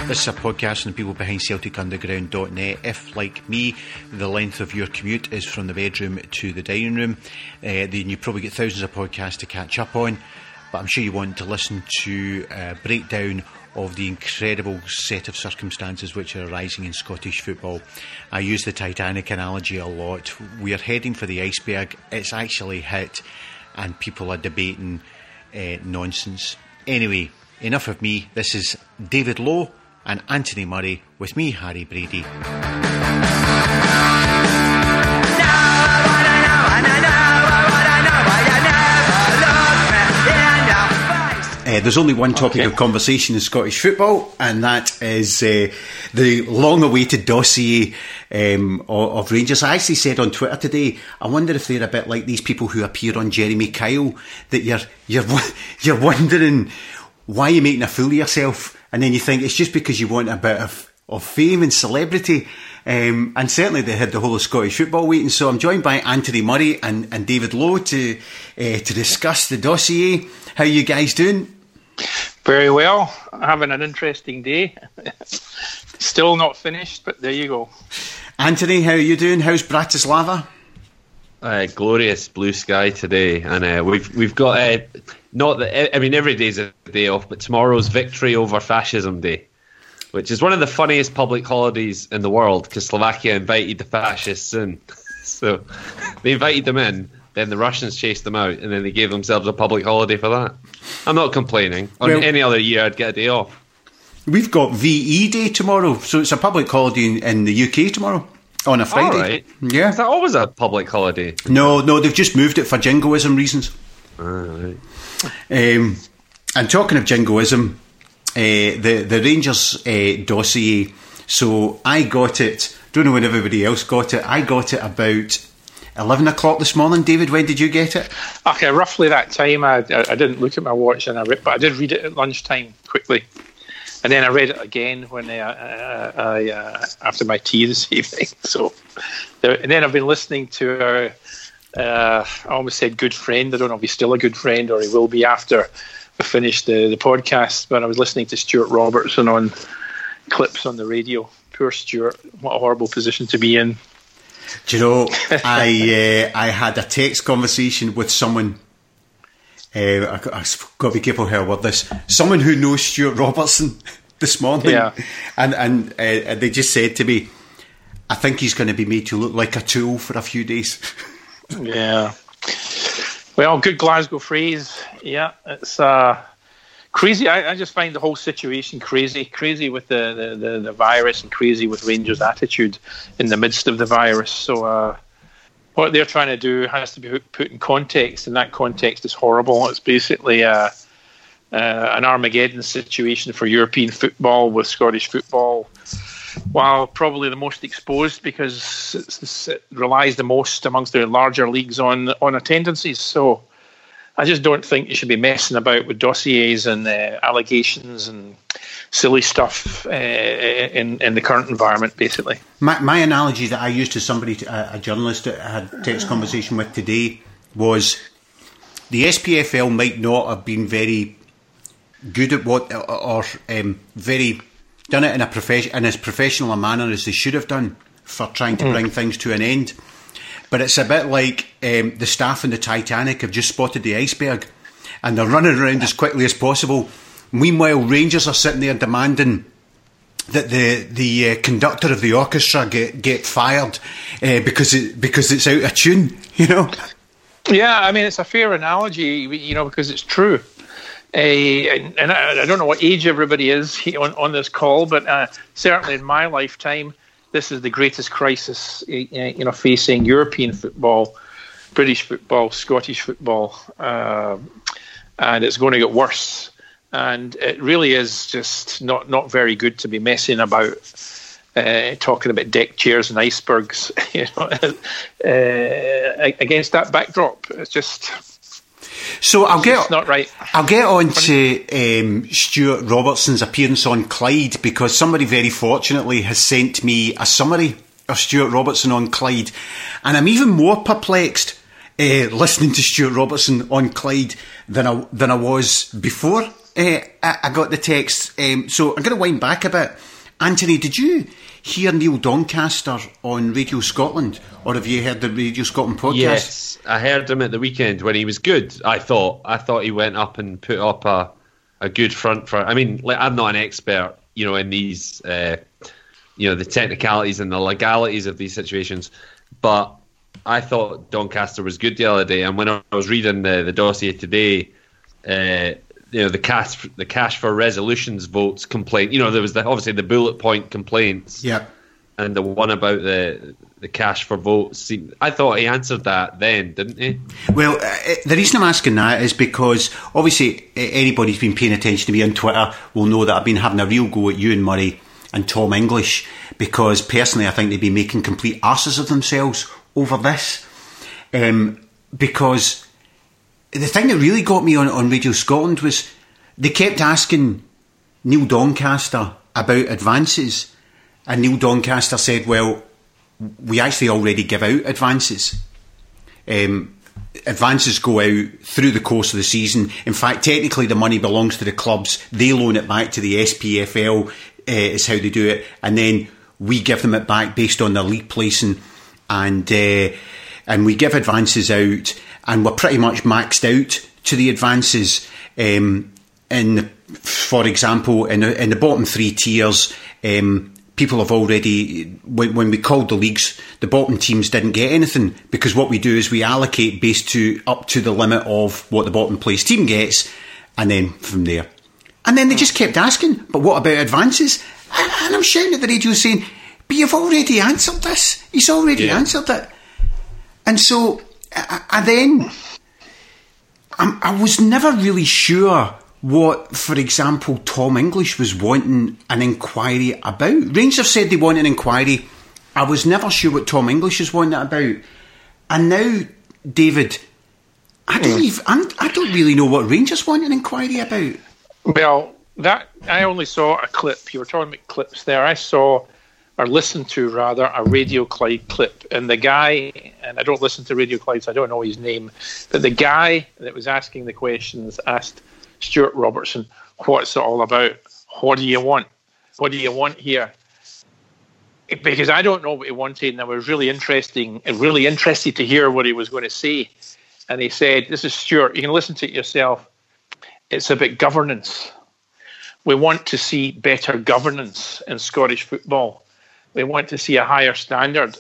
This is a podcast from the people behind CelticUnderground.net. If, like me, the length of your commute is from the bedroom to the dining room, then you probably get thousands of podcasts to catch up on. But I'm sure you want to listen to a breakdown of the incredible set of circumstances which are arising in Scottish football. I use the Titanic analogy a lot. We are heading for the iceberg. It's actually hit, and people are debating nonsense. Anyway, enough of me. This is David Lowe and Anthony Murray with me, Harry Brady. There's only one topic of conversation in Scottish football, and that is the long-awaited dossier of Rangers. I actually said on Twitter today, I wonder if they're a bit like these people who appear on Jeremy Kyle, that you're wondering why you're making a fool of yourself, and then you think it's just because you want a bit of fame and celebrity. And certainly they had the whole of Scottish football waiting. So I'm joined by Anthony Murray and David Lowe to discuss the dossier. How are you guys doing? Very well. Having an interesting day. Still not finished, but there you go. Anthony, how are you doing? How's Bratislava? Glorious blue sky today, and we've got not that I mean every day's a day off, but tomorrow's Victory Over Fascism Day, which is one of the funniest public holidays in the world because Slovakia invited the fascists in. So they invited them in, then the Russians chased them out, and then they gave themselves a public holiday for that. I'm not complaining. On any other year, I'd get a day off. We've got VE Day tomorrow, so it's a public holiday in the UK tomorrow on a Friday. All right. Yeah. Is that always a public holiday? No, they've just moved it for jingoism reasons. All right. And talking of jingoism, the Rangers dossier, so I got it, don't know when everybody else got it, I got it about 11 o'clock this morning. David, when did you get it? Okay, roughly that time. I didn't look at my watch, but I did read it at lunchtime quickly. And then I read it again when I after my tea this evening. So, and then I've been listening to I almost said good friend. I don't know if he's still a good friend or he will be after I finished the podcast. But I was listening to Stuart Robertson on clips on the radio. Poor Stuart, what a horrible position to be in. Do you know, I had a text conversation with someone. I've got to be careful how I word this. Someone who knows Stuart Robertson this morning, yeah. and they just said to me, "I think he's going to be made to look like a tool for a few days." Yeah. Well, good Glasgow phrase. Yeah, it's crazy. I just find the whole situation crazy with the virus and crazy with Rangers' attitude in the midst of the virus. So what they're trying to do has to be put in context, and that context is horrible. It's basically an Armageddon situation for European football, with Scottish football, while probably the most exposed because it relies the most amongst the larger leagues on attendances. So I just don't think you should be messing about with dossiers and allegations and silly stuff in the current environment, basically. My analogy that I used to somebody, a journalist that I had a text conversation with today, was the SPFL might not have been very good at what, or very done it in as professional a manner as they should have done for trying to bring things to an end. But it's a bit like the staff in the Titanic have just spotted the iceberg and they're running around as quickly as possible. Meanwhile, Rangers are sitting there demanding that the conductor of the orchestra get fired because it's out of tune, you know? Yeah, I mean, it's a fair analogy, you know, because it's true. And I don't know what age everybody is on this call, but certainly in my lifetime, this is the greatest crisis, you know, facing European football, British football, Scottish football, and it's going to get worse. And it really is just not very good to be messing about, talking about deck chairs and icebergs, you know, against that backdrop. It's just. So I'll get not right. I'll get on to Stuart Robertson's appearance on Clyde, because somebody very fortunately has sent me a summary of Stuart Robertson on Clyde, and I'm even more perplexed listening to Stuart Robertson on Clyde than I was before I got the text. So I'm going to wind back a bit. Anthony, did you hear Neil Doncaster on Radio Scotland, or have you heard the Radio Scotland podcast? Yes, I heard him at the weekend when he was good. I thought he went up and put up a good front for. I mean, like, I'm not an expert, in these, the technicalities and the legalities of these situations, but I thought Doncaster was good the other day. And when I was reading the dossier today, the cash for resolutions votes complaint. There was obviously the bullet point complaints. Yeah. And the one about the cash for votes. I thought he answered that then, didn't he? Well, the reason I'm asking that is because obviously anybody who's been paying attention to me on Twitter will know that I've been having a real go at Ewan Murray and Tom English, because personally I think they'd be making complete arses of themselves over this. Because the thing that really got me on Radio Scotland was they kept asking Neil Doncaster about advances, and Neil Doncaster said, well, we actually already give out advances. Advances go out through the course of the season. In fact, technically the money belongs to the clubs. They loan it back to the SPFL, is how they do it, and then we give them it back based on their league placing, and we give advances out, and we're pretty much maxed out to the advances. For example, in the bottom three tiers, people have already, when we called the leagues, the bottom teams didn't get anything, because what we do is we allocate based up to the limit of what the bottom place team gets, and then from there. And then they just kept asking, but what about advances? And I'm shouting at the radio saying, but you've already answered this. He's already answered it. And so I was never really sure what, for example, Tom English was wanting an inquiry about. Rangers said they want an inquiry. I was never sure what Tom English was wanting it about. And now, David, I don't really know what Rangers want an inquiry about. Well, I only saw a clip. You were talking about clips there. I saw, or listened to rather, a Radio Clyde clip. And the guy, and I don't listen to Radio Clyde, so I don't know his name, but the guy that was asking the questions asked Stuart Robertson, what's it all about? What do you want? What do you want here? Because I don't know what he wanted, and I was really interested to hear what he was going to say. And he said, this is Stuart, you can listen to it yourself. It's about governance. We want to see better governance in Scottish football. We want to see a higher standard.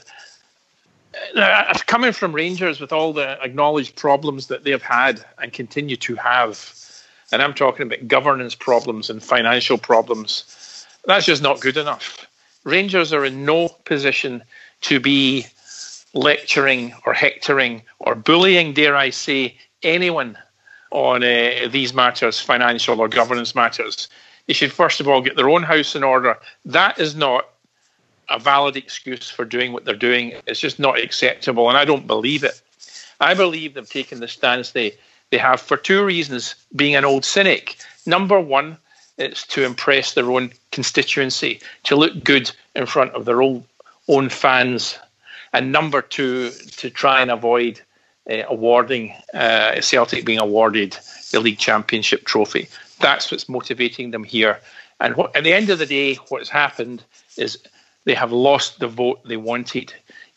Now, coming from Rangers with all the acknowledged problems that they've had and continue to have, and I'm talking about governance problems and financial problems, that's just not good enough. Rangers are in no position to be lecturing or hectoring or bullying, dare I say, anyone on these matters, financial or governance matters. They should first of all get their own house in order. That is not a valid excuse for doing what they're doing. It's just not acceptable, and I don't believe it. I believe they've taken the stance they have for two reasons, being an old cynic. Number one, it's to impress their own constituency, to look good in front of their own fans. And number two, to try and avoid awarding Celtic being awarded the League Championship trophy. That's what's motivating them here. And at the end of the day, what's happened is they have lost the vote they wanted.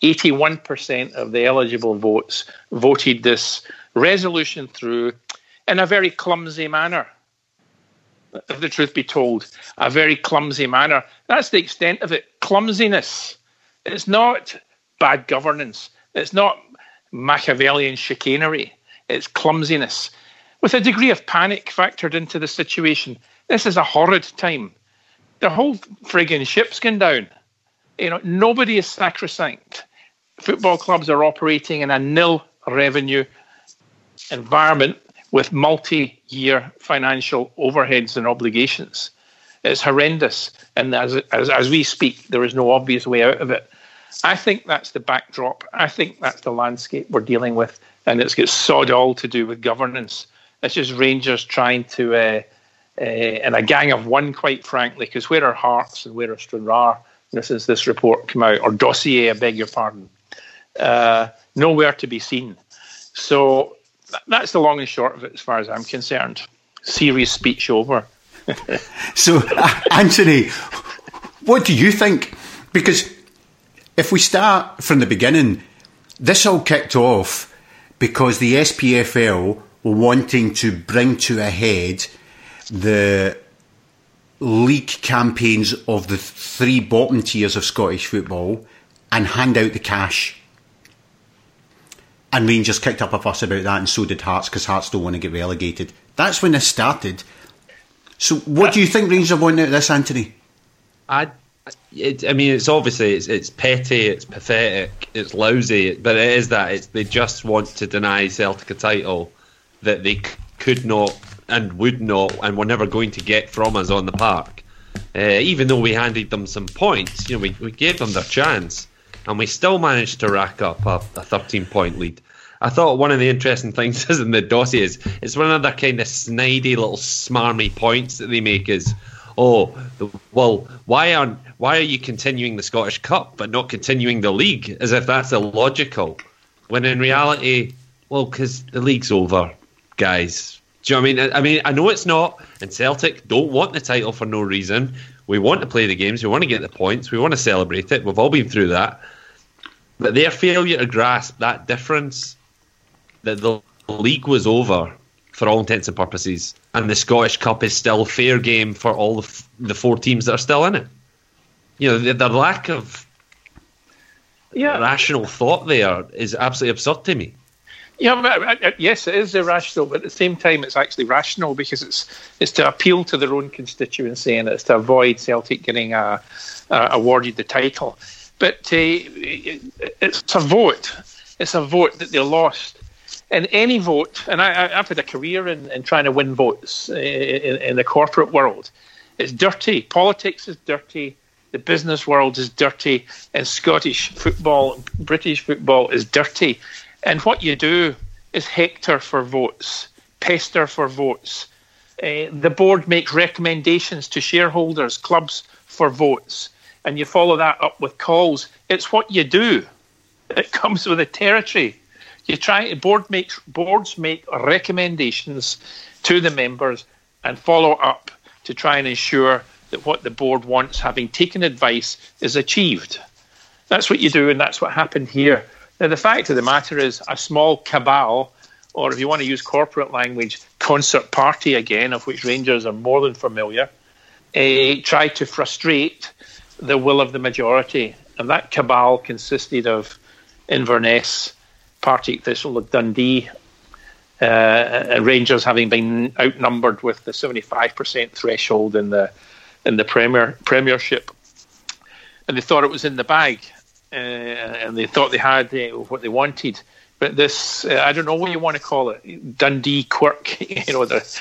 81% of the eligible votes voted this resolution through in a very clumsy manner. If the truth be told, a very clumsy manner. That's the extent of it. Clumsiness. It's not bad governance. It's not Machiavellian chicanery. It's clumsiness. With a degree of panic factored into the situation. This is a horrid time. The whole frigging ship's gone down. Nobody is sacrosanct. Football clubs are operating in a nil revenue environment with multi-year financial overheads and obligations. It's horrendous. And as we speak, there is no obvious way out of it. I think that's the backdrop. I think that's the landscape we're dealing with. And it's got sod all to do with governance. It's just Rangers trying to, and a gang of one, quite frankly, because where are Hearts and where are Stranraer since this report came out, or dossier, I beg your pardon, nowhere to be seen. So that's the long and short of it as far as I'm concerned. Serious speech over. So, Anthony, what do you think? Because if we start from the beginning, this all kicked off because the SPFL were wanting to bring to a head the league campaigns of the 3 bottom tiers of Scottish football and hand out the cash. And Rangers kicked up a fuss about that, and so did Hearts, because Hearts don't want to get relegated. That's when this started. So what do you think Rangers are wanting out of this, Anthony? I mean, it's obviously it's petty, it's pathetic, it's lousy, but it is that they just want to deny Celtic a title that they could not and would not and were never going to get from us on the park. Even though we handed them some points, we gave them their chance, and we still managed to rack up a 13-point lead. I thought one of the interesting things is in the dossier is it's one of their kind of snidey little smarmy points that they make is, well, why are you continuing the Scottish Cup but not continuing the league, as if that's illogical, when in reality, well, because the league's over, guys. Do you know what I mean? I know it's not, and Celtic don't want the title for no reason. We want to play the games, we want to get the points, we want to celebrate it. We've all been through that. But their failure to grasp that difference, that the league was over for all intents and purposes, and the Scottish Cup is still fair game for all the 4 teams that are still in it. The lack of rational thought there is absolutely absurd to me. Yeah, yes, it is irrational, but at the same time, it's actually rational because it's to appeal to their own constituency and it's to avoid Celtic getting awarded the title. But it's a vote. It's a vote that they lost. And any vote, and I've had a career in trying to win votes in the corporate world. It's dirty. Politics is dirty. The business world is dirty. And Scottish football, British football is dirty. And what you do is hector for votes, pester for votes. The board makes recommendations to shareholders, clubs for votes. And you follow that up with calls. It's what you do. It comes with the territory. Boards make recommendations to the members and follow up to try and ensure that what the board wants, having taken advice, is achieved. That's what you do, and that's what happened here. Now, the fact of the matter is a small cabal, or if you want to use corporate language, concert party again, of which Rangers are more than familiar, tried to frustrate the will of the majority. And that cabal consisted of Inverness, Partick Thistle, Dundee, and Rangers having been outnumbered with the 75% threshold in the Premiership, and they thought it was in the bag, and they thought they had what they wanted. But this, I don't know what you want to call it, Dundee quirk, the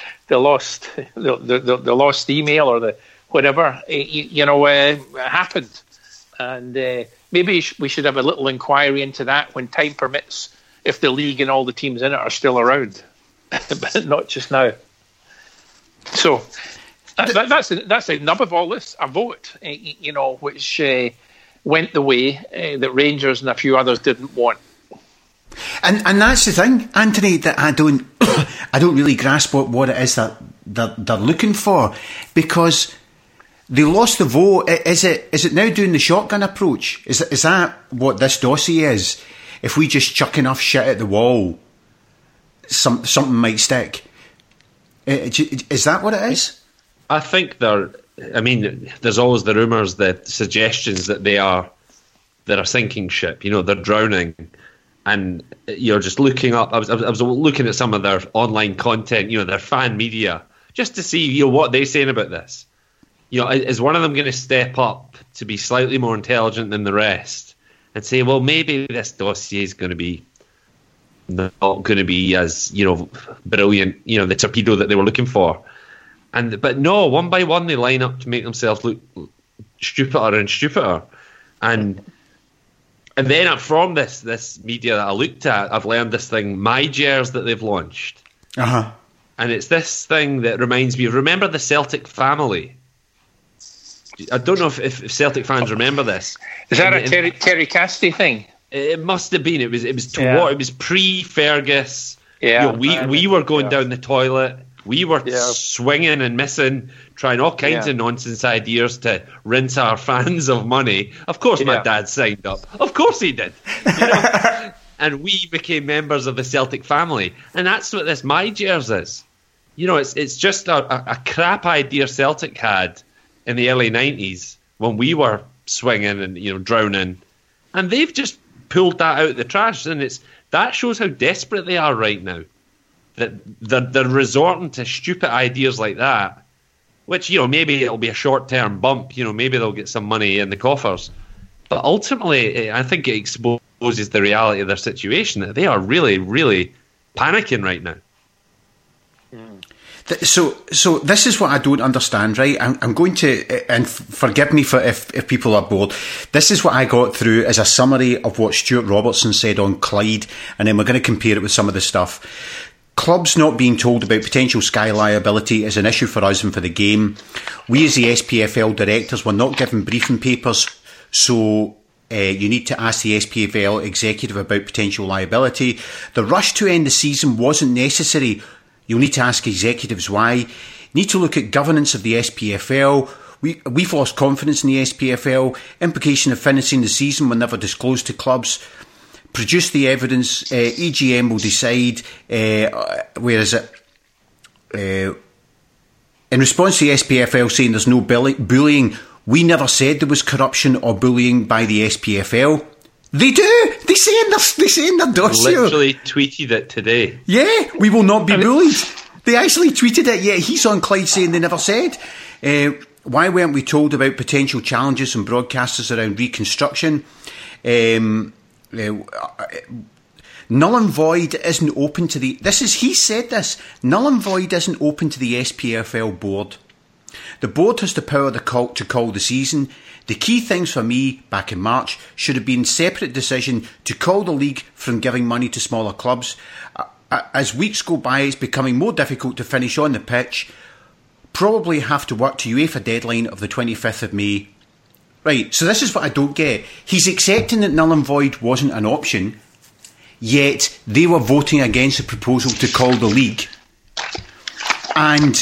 lost email or the whatever, happened. And maybe we should have a little inquiry into that when time permits, if the league and all the teams in it are still around, but not just now. So that's the nub of all this, a vote, which went the way that Rangers and a few others didn't want. And that's the thing, Anthony, that I don't really grasp what it is that they're looking for, because they lost the vote. Is it now doing the shotgun approach? Is that what this dossier is? If we just chuck enough shit at the wall, something might stick. Is that what it is? I think there's always the rumours, the suggestions that they are a sinking ship. They're drowning, and you're just looking up. I was looking at some of their online content, their fan media, just to see what they're saying about this. Is one of them going to step up to be slightly more intelligent than the rest and say, well, maybe this dossier is going to be not going to be as brilliant, the torpedo that they were looking for. But no, one by one they line up to make themselves look stupider and stupider. And then from this media that I looked at, I've learned this thing, MyGers, that they've launched. Uh-huh. And it's this thing that reminds me of, remember the Celtic family? I don't know if Celtic fans remember this. Is that a Terry Cassidy thing? It must have been. It was pre-Fergus. Yeah, we were going down the toilet. We were swinging and missing, trying all kinds of nonsense ideas to rinse our fans of money. Of course, my dad signed up. Of course he did. You know? And we became members of the Celtic family. And that's what this My Gers is. You know, it's just a crap idea Celtic had in the early 90s when we were swinging and, you know, drowning. And they've just pulled that out of the trash. And that shows how desperate they are right now. That they're resorting to stupid ideas like that, which, you know, maybe it'll be a short-term bump. You know, maybe they'll get some money in the coffers. But ultimately, I think it exposes the reality of their situation, that they are really, really panicking right now. So this is what I don't understand, right? I'm going to, and forgive me for if people are bored, this is what I got through as a summary of what Stuart Robertson said on Clyde, and then we're going to compare it with some of the stuff. Clubs not being told about potential Sky liability is an issue for us and for the game. We as the SPFL directors were not given briefing papers, so you need to ask the SPFL executive about potential liability. The rush to end the season wasn't necessary. You'll need to ask executives why. You need to look at governance of the SPFL. We've lost confidence in the SPFL. Implication of finishing the season were never disclosed to clubs. Produce the evidence. EGM will decide. Where is it? In response to the SPFL saying there's no bullying, we never said there was corruption or bullying by the SPFL. They do. They say in their dossier. Literally tweeted it today. Yeah, we will not be bullied. They actually tweeted it. Yeah, he's on Clyde saying they never said. Why weren't we told about potential challenges from broadcasters around reconstruction? Null and void isn't open to the... He said this. Null and void isn't open to the SPFL board. The board has the power to call the season. The key things for me, back in March, should have been separate decision to call the league from giving money to smaller clubs. As weeks go by, it's becoming more difficult to finish on the pitch. Probably have to work to UEFA deadline of the 25th of May. Right, so this is what I don't get. He's accepting that null and void wasn't an option, yet they were voting against the proposal to call the league. And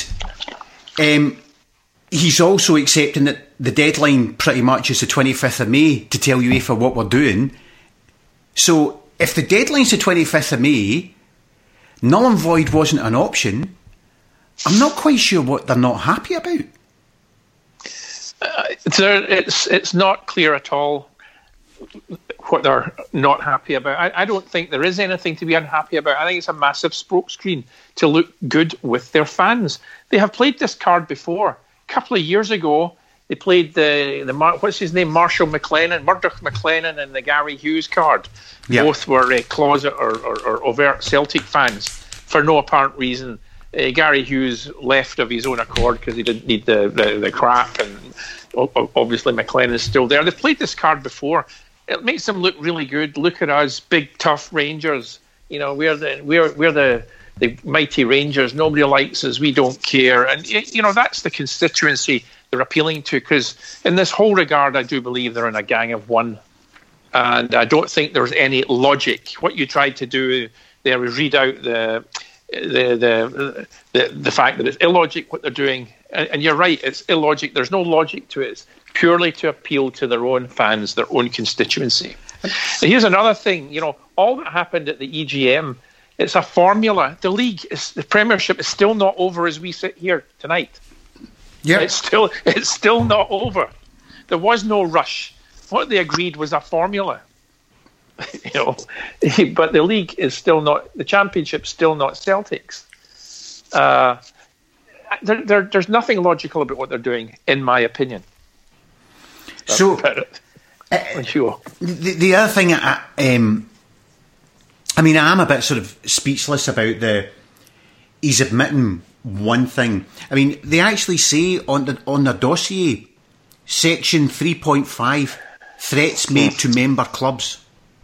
he's also accepting that the deadline pretty much is the 25th of May to tell UEFA what we're doing. So if the deadline's the 25th of May, null and void wasn't an option, I'm not quite sure what they're not happy about. It's not clear at all what they're not happy about. I don't think there is anything to be unhappy about. I think it's a massive smokescreen to look good with their fans. They have played this card before. A couple of years ago, they played the what's his name, Murdoch McLennan and the Gary Hughes card. Yep. Both were closet or overt Celtic fans for no apparent reason. Gary Hughes left of his own accord because he didn't need the crap, and obviously McLennan is still there. They've played this card before. It makes them look really good. Look at us, big tough Rangers. You know, we're the mighty Rangers. Nobody likes us. We don't care, and you know that's the constituency they're appealing to. Because in this whole regard, I do believe they're in a gang of one, and I don't think there's any logic. What you tried to do there is read out the fact that it's illogic what they're doing, and you're right, it's illogic. There's no logic to it. It's purely to appeal to their own fans, their own constituency. And here's another thing, you know, all that happened at the EGM, it's a formula. The Premiership is still not over as we sit here tonight. Yeah, it's still not over. There was no rush. What they agreed was a formula. You know, but the league is still not, the championship's still not Celtic's. There's nothing logical about what they're doing, in my opinion. That's so, sure. The other thing, I am a bit sort of speechless about he's admitting one thing. I mean, they actually say on the dossier, section 3.5, threats made to member clubs.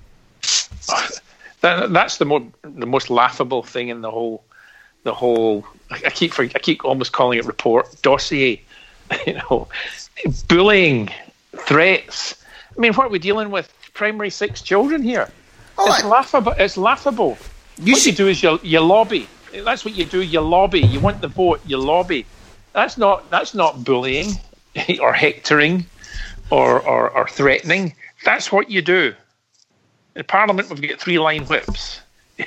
That's the most laughable thing in the whole. I keep almost calling it report dossier. You know, bullying, threats. I mean, what are we dealing with? Primary 6 children here. It's laughable. What you do is you lobby. That's what you do. You lobby. You want the vote. You lobby. That's not bullying or hectoring or threatening. That's what you do. In Parliament, we've got 3-line whips.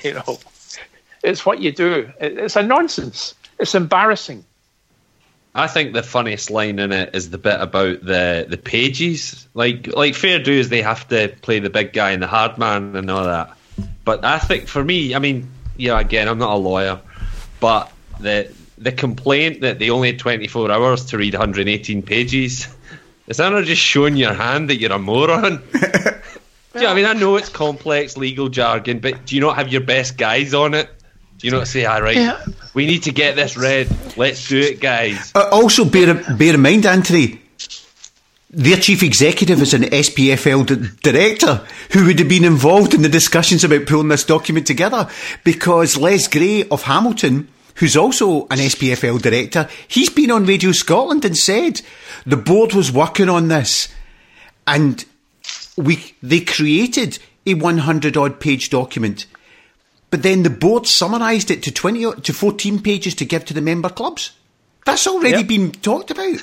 It's what you do. It's a nonsense. It's embarrassing. I think the funniest line in it is the bit about the pages. Like fair dues, they have to play the big guy and the hard man and all that. But I think for me, I mean, again, I'm not a lawyer, but the complaint that they only had 24 hours to read 118 pages, is that not just showing your hand that you're a moron? I mean, I know it's complex legal jargon, but do you not have your best guys on it? Do you not say, all right, we need to get this read. Let's do it, guys. Also, bear in mind, Anthony, their chief executive is an SPFL director who would have been involved in the discussions about pulling this document together, because Les Gray of Hamilton, who's also an SPFL director, he's been on Radio Scotland and said the board was working on this and they created a 100-odd page document. But then the board summarised it to 20 to 14 pages to give to the member clubs. That's already been talked about.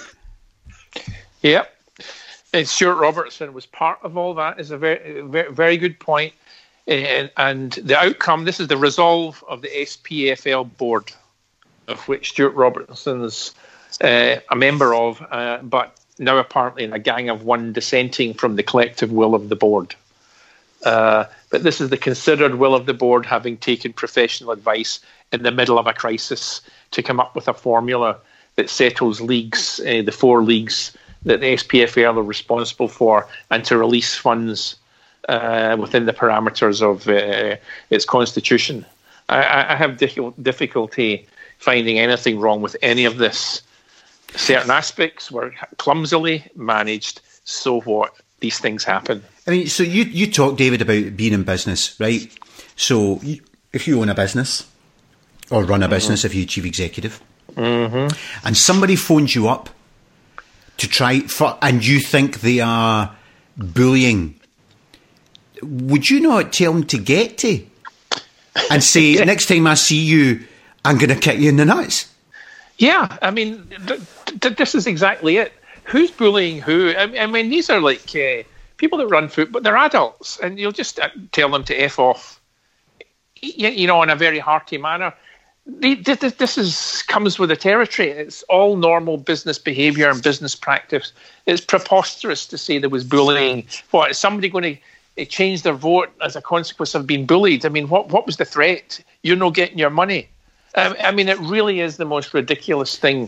Yep. And Stuart Robertson was part of all that. Is a very, very, very good point. And the outcome, this is the resolve of the SPFL board, of which Stuart Robertson is a member of, but now apparently in a gang of one dissenting from the collective will of the board. But this is the considered will of the board, having taken professional advice in the middle of a crisis to come up with a formula that settles leagues, the 4 leagues that the SPFL are responsible for, and to release funds within the parameters of its constitution. I have difficulty finding anything wrong with any of this. Certain aspects were clumsily managed, so what? These things happen. I mean, so you talk, David, about being in business, right? So if you own a business or run a business, if you're chief executive, and somebody phones you up to try and you think they are bullying, would you not tell them to get to and say, next time I see you, I'm going to kick you in the nuts? Yeah, I mean, this is exactly it. Who's bullying who? I mean, these are like people that run football, they're adults, and you'll just tell them to F off, in a very hearty manner. This comes with the territory. It's all normal business behaviour and business practice. It's preposterous to say there was bullying. What, is somebody going to change their vote as a consequence of being bullied? I mean, what was the threat? You're not getting your money. I mean, it really is the most ridiculous thing.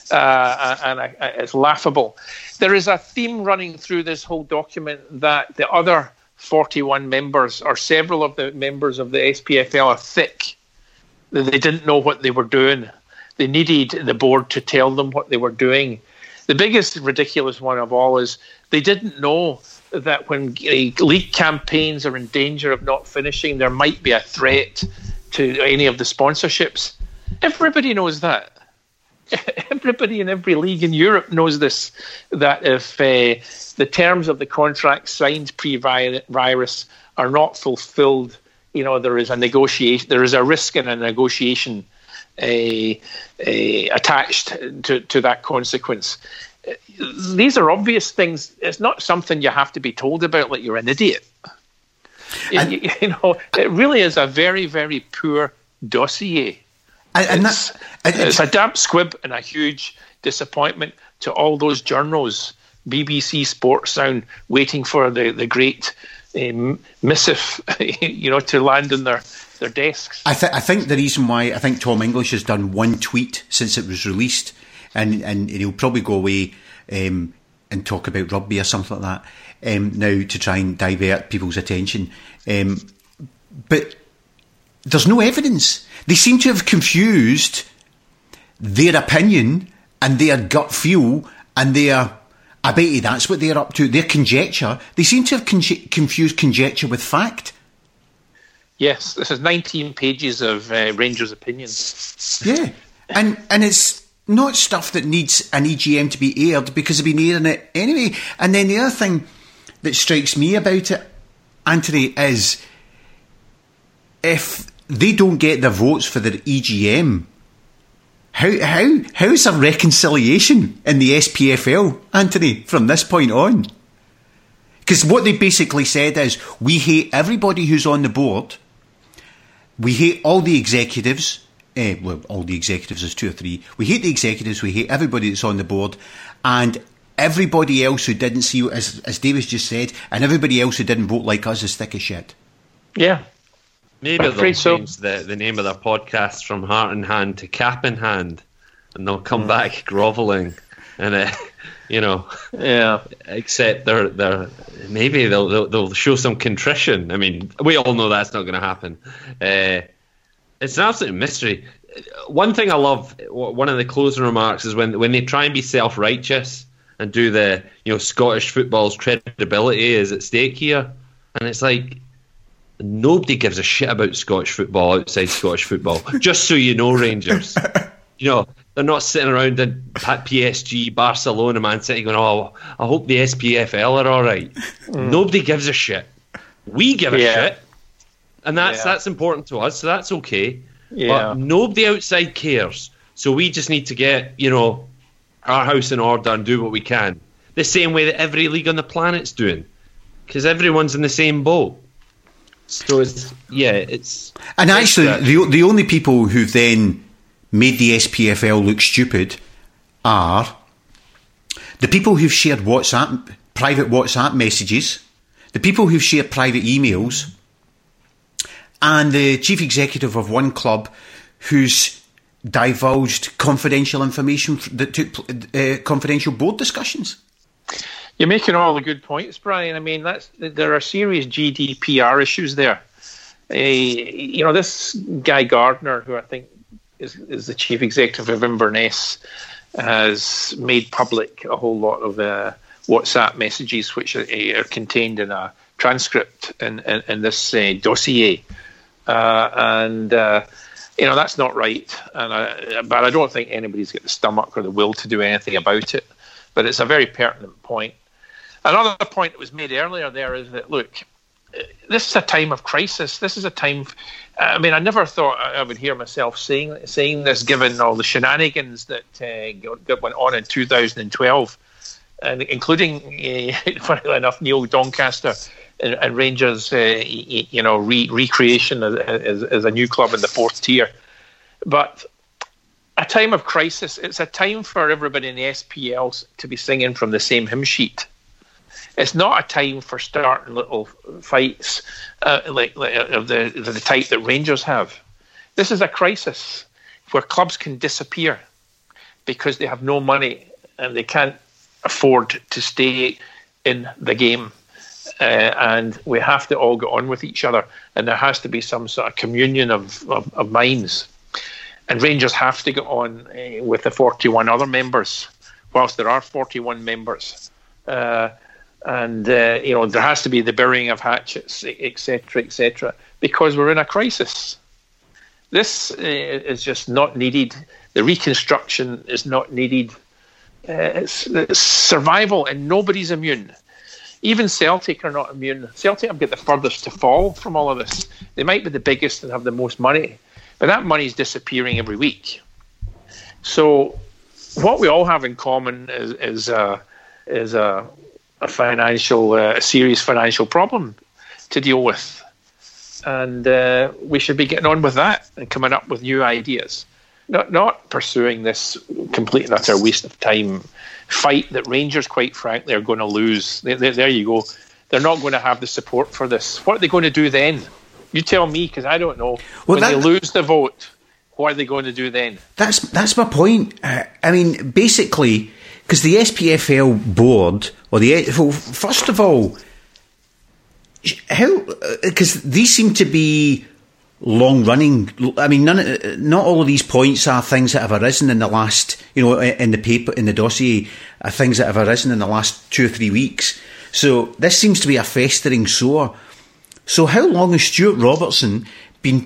And it's laughable. There is a theme running through this whole document that the other 41 members, or several of the members of the SPFL, are thick. They didn't know what they were doing. They needed the board to tell them what they were doing. The biggest ridiculous one of all is they didn't know that when league campaigns are in danger of not finishing, there might be a threat to any of the sponsorships. Everybody knows that. Everybody in every league in Europe knows this, that if the terms of the contract signed pre-virus are not fulfilled, there is a negotiation, there is a risk in a negotiation attached to that consequence. These are obvious things. It's not something you have to be told about like you're an idiot. It really is a very, very poor dossier. It's a damp squib and a huge disappointment to all those journos, BBC, Sports Sound, waiting for the great missive, to land in their desks. I think the reason why I think Tom English has done one tweet since it was released, and he'll probably go away and talk about rugby or something like that now to try and divert people's attention. But there's no evidence. They seem to have confused their opinion and their gut feel and I bet you that's what they're up to, their conjecture. They seem to have confused conjecture with fact. Yes, this is 19 pages of Rangers' opinions. Yeah, and it's not stuff that needs an EGM to be aired because they've been airing it anyway. And then the other thing that strikes me about it, Anthony, is if they don't get their votes for their EGM. How is there reconciliation in the SPFL, Anthony, from this point on? Because what they basically said is, we hate everybody who's on the board. We hate all the executives. Well, all the executives is 2 or 3. We hate the executives. We hate everybody that's on the board. And everybody else who didn't see, as Davis just said, and everybody else who didn't vote like us is thick as shit. Yeah. Maybe they'll change the name of their podcast from Heart in Hand to Cap in Hand, and they'll come back grovelling, and accept their maybe they'll show some contrition. I mean, we all know that's not going to happen. It's an absolute mystery. One thing I love, one of the closing remarks, is when they try and be self-righteous and do the Scottish football's credibility is at stake here, and it's like, nobody gives a shit about Scottish football outside Scottish football. Just so you know, Rangers. They're not sitting around at PSG, Barcelona, Man City going, oh, I hope the SPFL are all right. Nobody gives a shit. We give a shit. And that's important to us, so that's okay. Yeah. But nobody outside cares. So we just need to get, our house in order and do what we can. The same way that every league on the planet's doing. Because everyone's in the same boat. So it's. And actually, the only people who've then made the SPFL look stupid are the people who've shared private WhatsApp messages, the people who've shared private emails, and the chief executive of one club who's divulged confidential information that took confidential board discussions. You're making all the good points, Brian. I mean, there are serious GDPR issues there. This Guy Gardner, who I think is the chief executive of Inverness, has made public a whole lot of WhatsApp messages which are contained in a transcript in this dossier. That's not right. But I don't think anybody's got the stomach or the will to do anything about it. But it's a very pertinent point. Another point that was made earlier there is that, look, this is a time of crisis. This is a time. I mean, I never thought I would hear myself saying this, given all the shenanigans that went on in 2012, and including, funnily enough, Neil Doncaster and Rangers, recreation as a new club in the 4th tier. But a time of crisis. It's a time for everybody in the SPL to be singing from the same hymn sheet. It's not a time for starting little fights like of the type that Rangers have. This is a crisis where clubs can disappear because they have no money and they can't afford to stay in the game. And we have to all get on with each other, and there has to be some sort of communion of minds. And Rangers have to get on with the 41 other members, whilst there are 41 members. There has to be the burying of hatchets, etc., because we're in a crisis. This is just not needed. The reconstruction is not needed. It's survival, and nobody's immune. Even Celtic are not immune. Celtic have got the furthest to fall from all of this. They might be the biggest and have the most money, but that money is disappearing every week. So what we all have in common is a serious financial problem to deal with. And we should be getting on with that and coming up with new ideas. Not pursuing this complete and utter waste of time fight that Rangers, quite frankly, are going to lose. There you go. They're not going to have the support for this. What are they going to do then? You tell me, because I don't know. Well, when they lose the vote, what are they going to do then? That's my point. I mean, basically, because the SPFL board, first of all, because these seem to be long running. I mean, not all of these points are things that have arisen in the last, in the paper, in the dossier, are things that have arisen in the last 2 or 3 weeks. So this seems to be a festering sore. So how long has Stuart Robertson been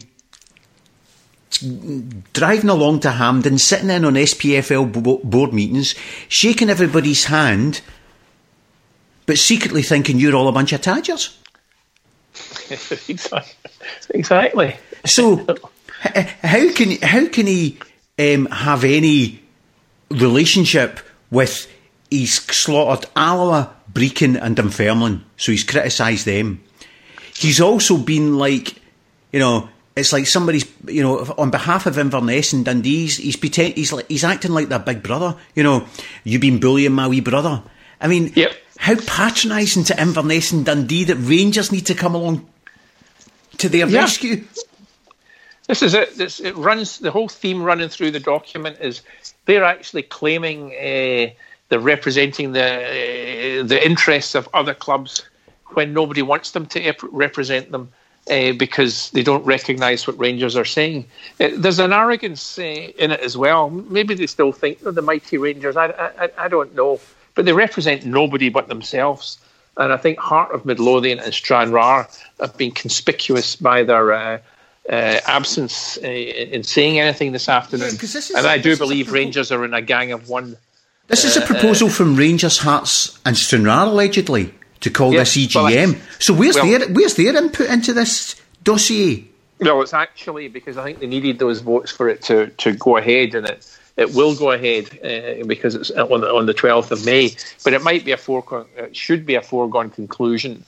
driving along to Hampden, sitting in on SPFL board meetings, shaking everybody's hand, but secretly thinking you're all a bunch of tadgers? Exactly. So, how can he have any relationship with? He's slaughtered Alloa, Brecon, and Dunfermline, so he's criticised them. He's also been like, it's like somebody's, on behalf of Inverness and Dundee, he's acting like their big brother. You've been bullying my wee brother. I mean, yep. How patronising to Inverness and Dundee that Rangers need to come along to their rescue. This is it. It runs, the whole theme running through the document is they're actually claiming they're representing the interests of other clubs when nobody wants them to represent them because they don't recognise what Rangers are saying. There's an arrogance in it as well. Maybe they still think they're the mighty Rangers. I don't know. But they represent nobody but themselves. And I think Heart of Midlothian and Stranraer have been conspicuous by their absence in saying anything this afternoon. And I do believe Rangers are in a gang of one. This is a proposal from Rangers, Hearts and Stranraer, allegedly, to call this EGM. So where's their input into this dossier? Well, it's actually because I think they needed those votes for it to go ahead, and it will go ahead because it's on the 12th of May. But it might be it should be a foregone conclusion,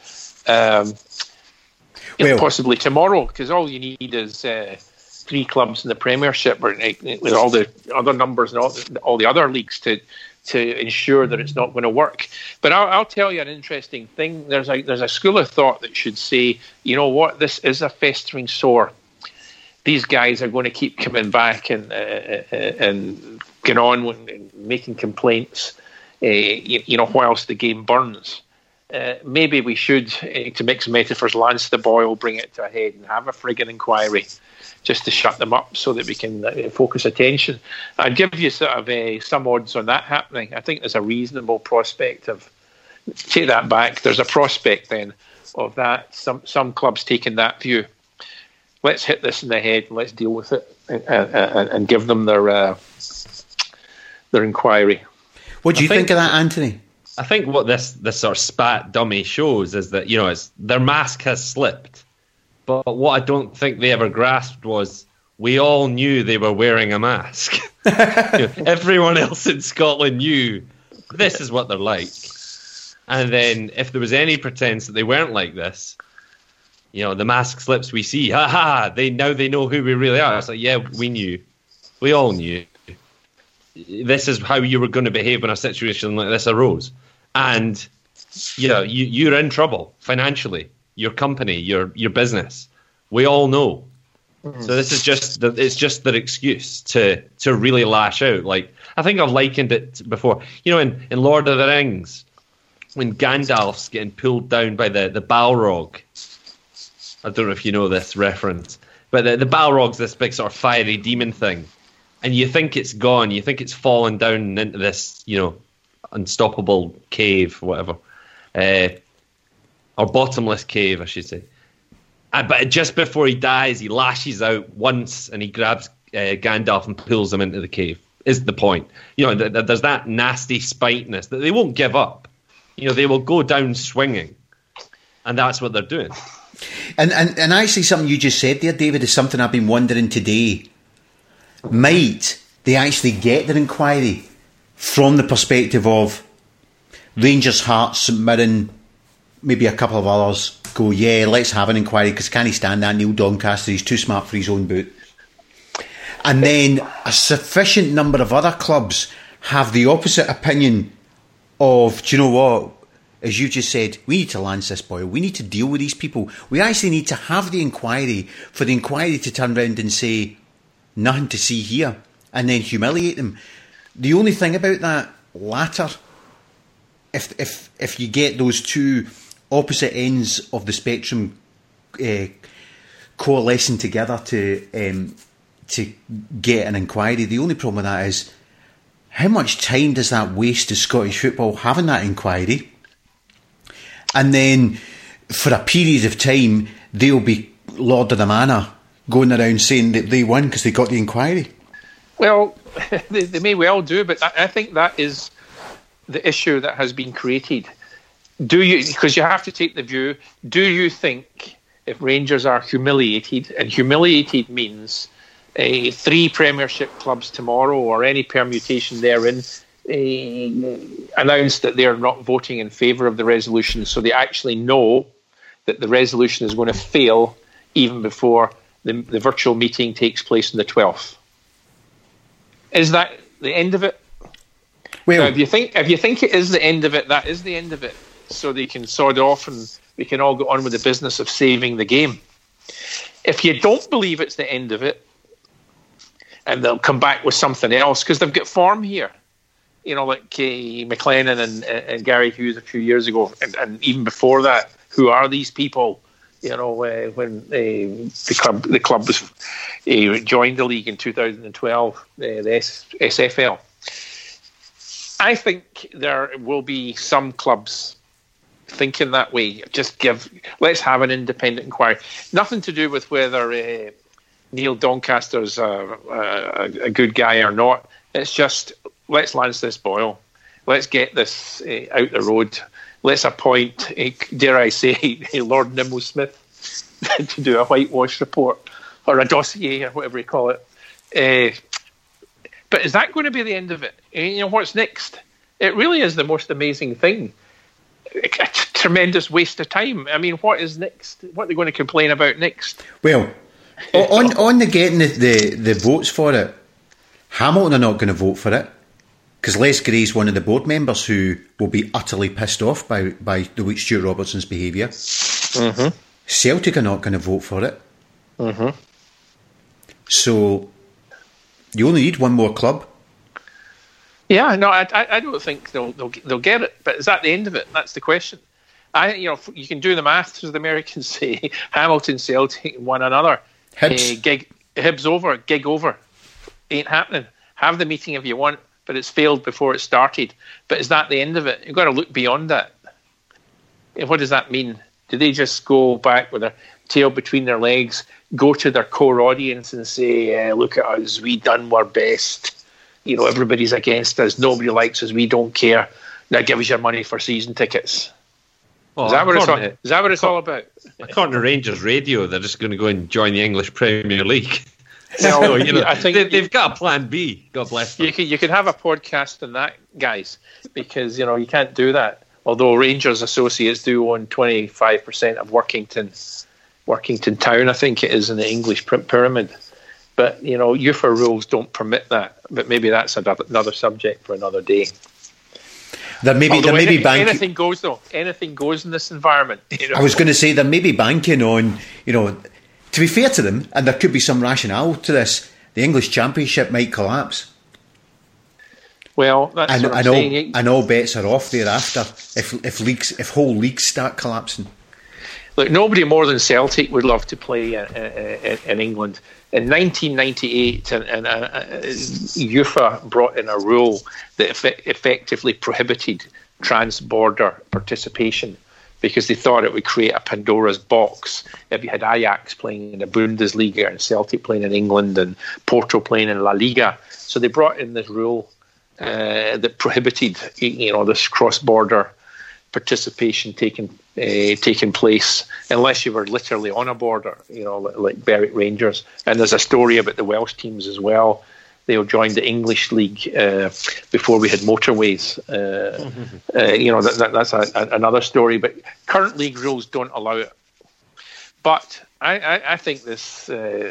possibly tomorrow, because all you need is 3 clubs in the Premiership, or with all the other numbers and all the other leagues to ensure that it's not going to work. But I'll tell you an interesting thing. There's a school of thought that should say, you know what, this is a festering sore. These guys are going to keep coming back and going on and making complaints, whilst the game burns. Maybe we should, to make some metaphors, lance the boil, bring it to a head and have a frigging inquiry just to shut them up so that we can focus attention. I'd give you sort of some odds on that happening. I think there's a reasonable prospect of, take that back, there's a prospect then of that, some clubs taking that view. Let's hit this in the head and let's deal with it and give them their inquiry. What do you think of that, Anthony? I think what this sort of spat dummy shows is that, it's their mask has slipped. But what I don't think they ever grasped was we all knew they were wearing a mask. Everyone else in Scotland knew this is what they're like. And then if there was any pretense that they weren't like this, the mask slips we see, they know who we really are. It's like, yeah, we knew. We all knew. This is how you were going to behave when a situation like this arose. And, you're in trouble financially. Your company, your business. We all know. So this is just their excuse to really lash out. Like, I think I've likened it before. In Lord of the Rings, when Gandalf's getting pulled down by the Balrog. I don't know if you know this reference, but the Balrog's this big sort of fiery demon thing, and you think it's gone, you think it's fallen down into this, unstoppable cave, whatever, or bottomless cave, I should say. But just before he dies, he lashes out once, and he grabs Gandalf and pulls him into the cave. Is the point? There's that nasty spiteness that they won't give up. They will go down swinging, and that's what they're doing. And actually, something you just said there, David, is something I've been wondering today. Might they actually get their inquiry from the perspective of Rangers, Hearts, St Mirren, maybe a couple of others, go, yeah, let's have an inquiry, because can he stand that Neil Doncaster? He's too smart for his own boot. And then a sufficient number of other clubs have the opposite opinion of, do you know what? As you just said, we need to lance this boil. We need to deal with these people. We actually need to have the inquiry for the inquiry to turn around and say, nothing to see here, and then humiliate them. The only thing about that latter, if you get those two opposite ends of the spectrum coalescing together to get an inquiry, the only problem with that is how much time does that waste to Scottish football having that inquiry? And then, for a period of time, they'll be Lord of the Manor, going around saying that they won because they got the inquiry. Well, they may well do, but I think that is the issue that has been created. Because you have to take the view, do you think if Rangers are humiliated, and humiliated means 3 Premiership clubs tomorrow, or any permutation therein, announce that they're not voting in favour of the resolution, so they actually know that the resolution is going to fail even before the virtual meeting takes place on the 12th. Is that the end of it? Well, now, if you think it is the end of it, that is the end of it. So they can sod off and we can all go on with the business of saving the game. If you don't believe it's the end of it, and they'll come back with something else, because they've got form here. You know, like McLennan and Gary Hughes a few years ago, and even before that, who are these people? You know, when the club was joined the league in 2012, the SFL. I think there will be some clubs thinking that way. Let's have an independent inquiry. Nothing to do with whether Neil Doncaster's a good guy or not. It's just, let's lance this boil. Let's get this out the road. Let's appoint, dare I say, Lord Nimmo Smith to do a whitewash report or a dossier or whatever you call it. But is that going to be the end of it? You know, what's next? It really is the most amazing thing. A tremendous waste of time. I mean, what is next? What are they going to complain about next? Well, on the getting the votes for it, Hamilton are not going to vote for it, because Les Gray's one of the board members who will be utterly pissed off by the week Stuart Robertson's behaviour. Mm-hmm. Celtic are not going to vote for it. Mm-hmm. So you only need one more club. Yeah, no, I don't think they'll get it. But is that the end of it? That's the question. You can do the maths, as the Americans say. Hamilton, Celtic, one another. Hibs over, gig over. Ain't happening. Have the meeting if you want, but it's failed before it started. But is that the end of it? You've got to look beyond that. What does that mean? Do they just go back with their tail between their legs, go to their core audience and say, look at us, we done our best. You know, everybody's against us. Nobody likes us. We don't care. Now give us your money for season tickets. Well, is that what it's all about? According to Rangers Radio, they're just going to go and join the English Premier League. Well, so, you know, I think they've got a plan B. God bless them. You could have a podcast on that, guys, because you know you can't do that. Although Rangers associates do own 25% of Workington Town, I think it is, in the English pyramid. But you know, UEFA rules don't permit that. But maybe that's another subject for another day. Anything goes though. Anything goes in this environment. You know? I was going to say there may be banking on, you know, to be fair to them, and there could be some rationale to this. The English Championship might collapse. Well, that's what I'm saying. And all bets are off thereafter if whole leagues start collapsing. Look, nobody more than Celtic would love to play in England. In 1998, and UEFA brought in a rule that effectively prohibited trans-border participation because they thought it would create a Pandora's box if you had Ajax playing in the Bundesliga and Celtic playing in England and Porto playing in La Liga. So they brought in this rule that prohibited, you know, this cross-border participation taking place unless you were literally on a border, you know, like Berwick Rangers. And there's a story about the Welsh teams as well. They joined the English League before we had motorways. You know, that's another story. But current league rules don't allow it. But I think this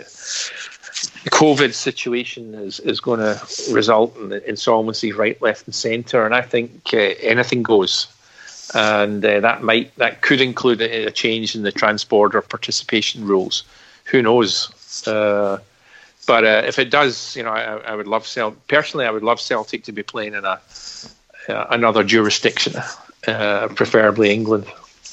COVID situation is going to result in insolvency right, left, and centre. And I think anything goes. And that could include a change in the trans-border participation rules. Who knows? But if it does, you know, I would love personally. I would love Celtic to be playing in another jurisdiction, preferably England.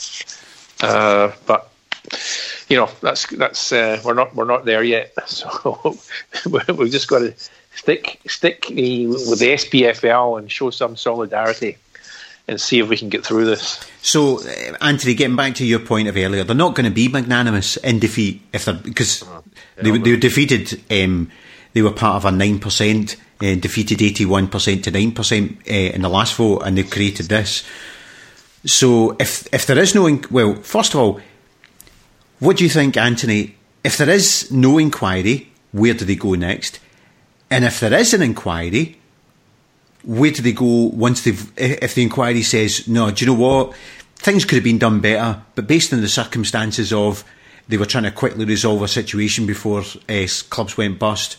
But you know, that's we're not there yet. So we've just got to stick with the SPFL and show some solidarity. And see if we can get through this. So, Anthony, getting back to your point of earlier, they're not going to be magnanimous in defeat because they were defeated. They were part of a 9%, defeated 81% to 9% in the last vote, and they've created this. So, if there is no, well, first of all, What do you think, Anthony? If there is no inquiry, where do they go next? And if there is an inquiry, where do they go once if the inquiry says, no, do you know what? Things could have been done better, but based on the circumstances of they were trying to quickly resolve a situation before clubs went bust,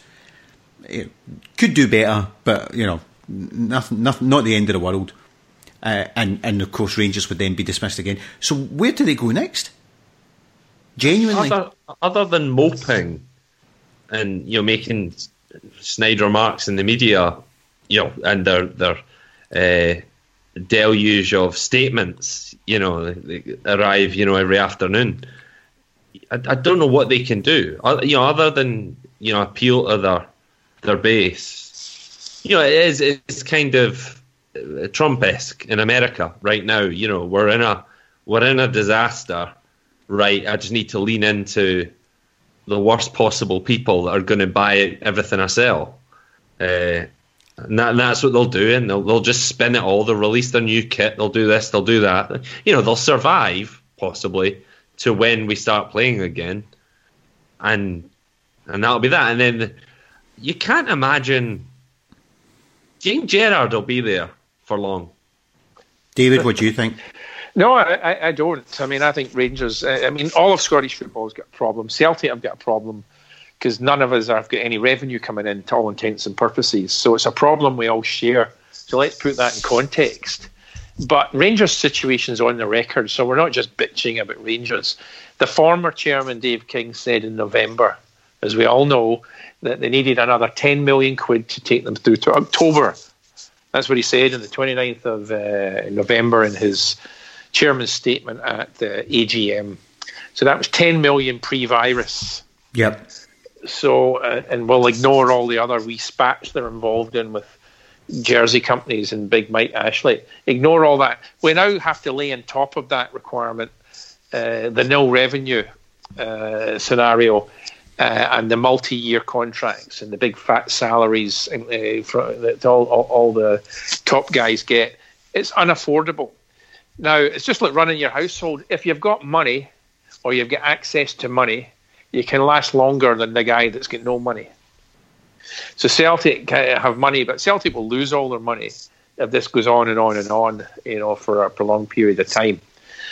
could do better, but, nothing, not the end of the world. And of course, Rangers would then be dismissed again. So where do they go next? Genuinely, other than moping and making snide remarks in the media, and their deluge of statements, they arrive, every afternoon. I don't know what they can do, other than appeal to their base. It's kind of Trump-esque in America right now. We're in a disaster. Right, I just need to lean into the worst possible people that are going to buy everything I sell. And that's what they'll do, and they'll just spin it all. They'll release their new kit. They'll do this. They'll do that. They'll survive possibly to when we start playing again, and that'll be that. And then you can't imagine James Gerrard will be there for long. David, what do you think? No, I don't. I think Rangers... all of Scottish football's got a problem. Celtic have got a problem because none of us have got any revenue coming in to all intents and purposes. So it's a problem we all share. So let's put that in context. But Rangers' situation's on the record, so we're not just bitching about Rangers. The former chairman, Dave King, said in November, as we all know, that they needed another 10 million quid to take them through to October. That's what he said on the 29th of November in his chairman's statement at the AGM. So that was 10 million pre-virus. Yep. So, and we'll ignore all the other wee spats they're involved in with jersey companies and Big Mike Ashley. Ignore all that. We now have to lay on top of that requirement the nil revenue scenario and the multi-year contracts and the big fat salaries that all the top guys get. It's unaffordable. Now, it's just like running your household. If you've got money or you've got access to money, you can last longer than the guy that's got no money. So Celtic have money, but Celtic will lose all their money if this goes on and on and on, for a prolonged period of time.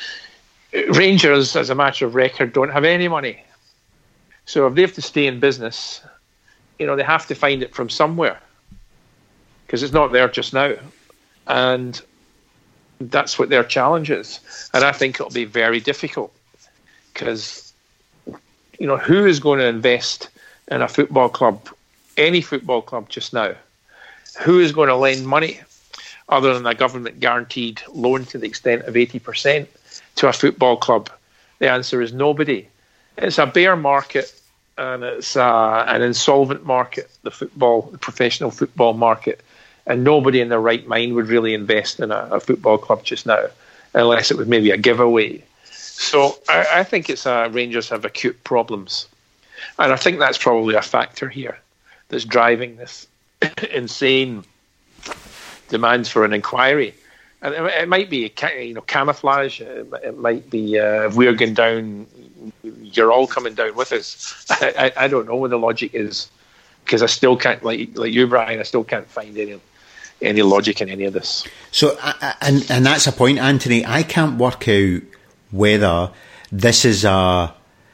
Rangers, as a matter of record, don't have any money. So if they have to stay in business, they have to find it from somewhere because it's not there just now. And that's what their challenge is. And I think it'll be very difficult because, who is going to invest in a football club, any football club just now? Who is going to lend money other than a government guaranteed loan to the extent of 80% to a football club? The answer is nobody. It's a bear market and it's an insolvent market, the professional football market. And nobody in their right mind would really invest in a football club just now, unless it was maybe a giveaway. So I think it's Rangers have acute problems. And I think that's probably a factor here that's driving this insane demands for an inquiry. And it might be camouflage. It might be if we're going down, you're all coming down with us. I don't know what the logic is because I still can't, like you, Brian, I still can't find any logic in any of this. So, and that's a point, Anthony. I can't work out whether this is one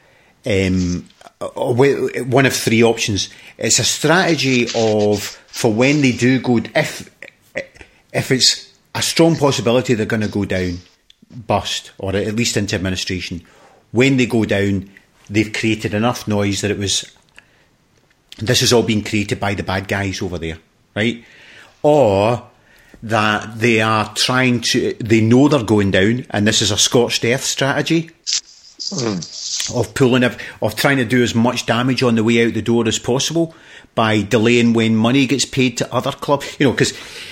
of three options. It's a strategy for when they do go, if it's a strong possibility they're going to go down, bust, or at least into administration. When they go down, they've created enough noise that this is all being created by the bad guys over there, right? Or that they are they know they're going down, and this is a scorched earth strategy of trying to do as much damage on the way out the door as possible by delaying when money gets paid to other clubs. Because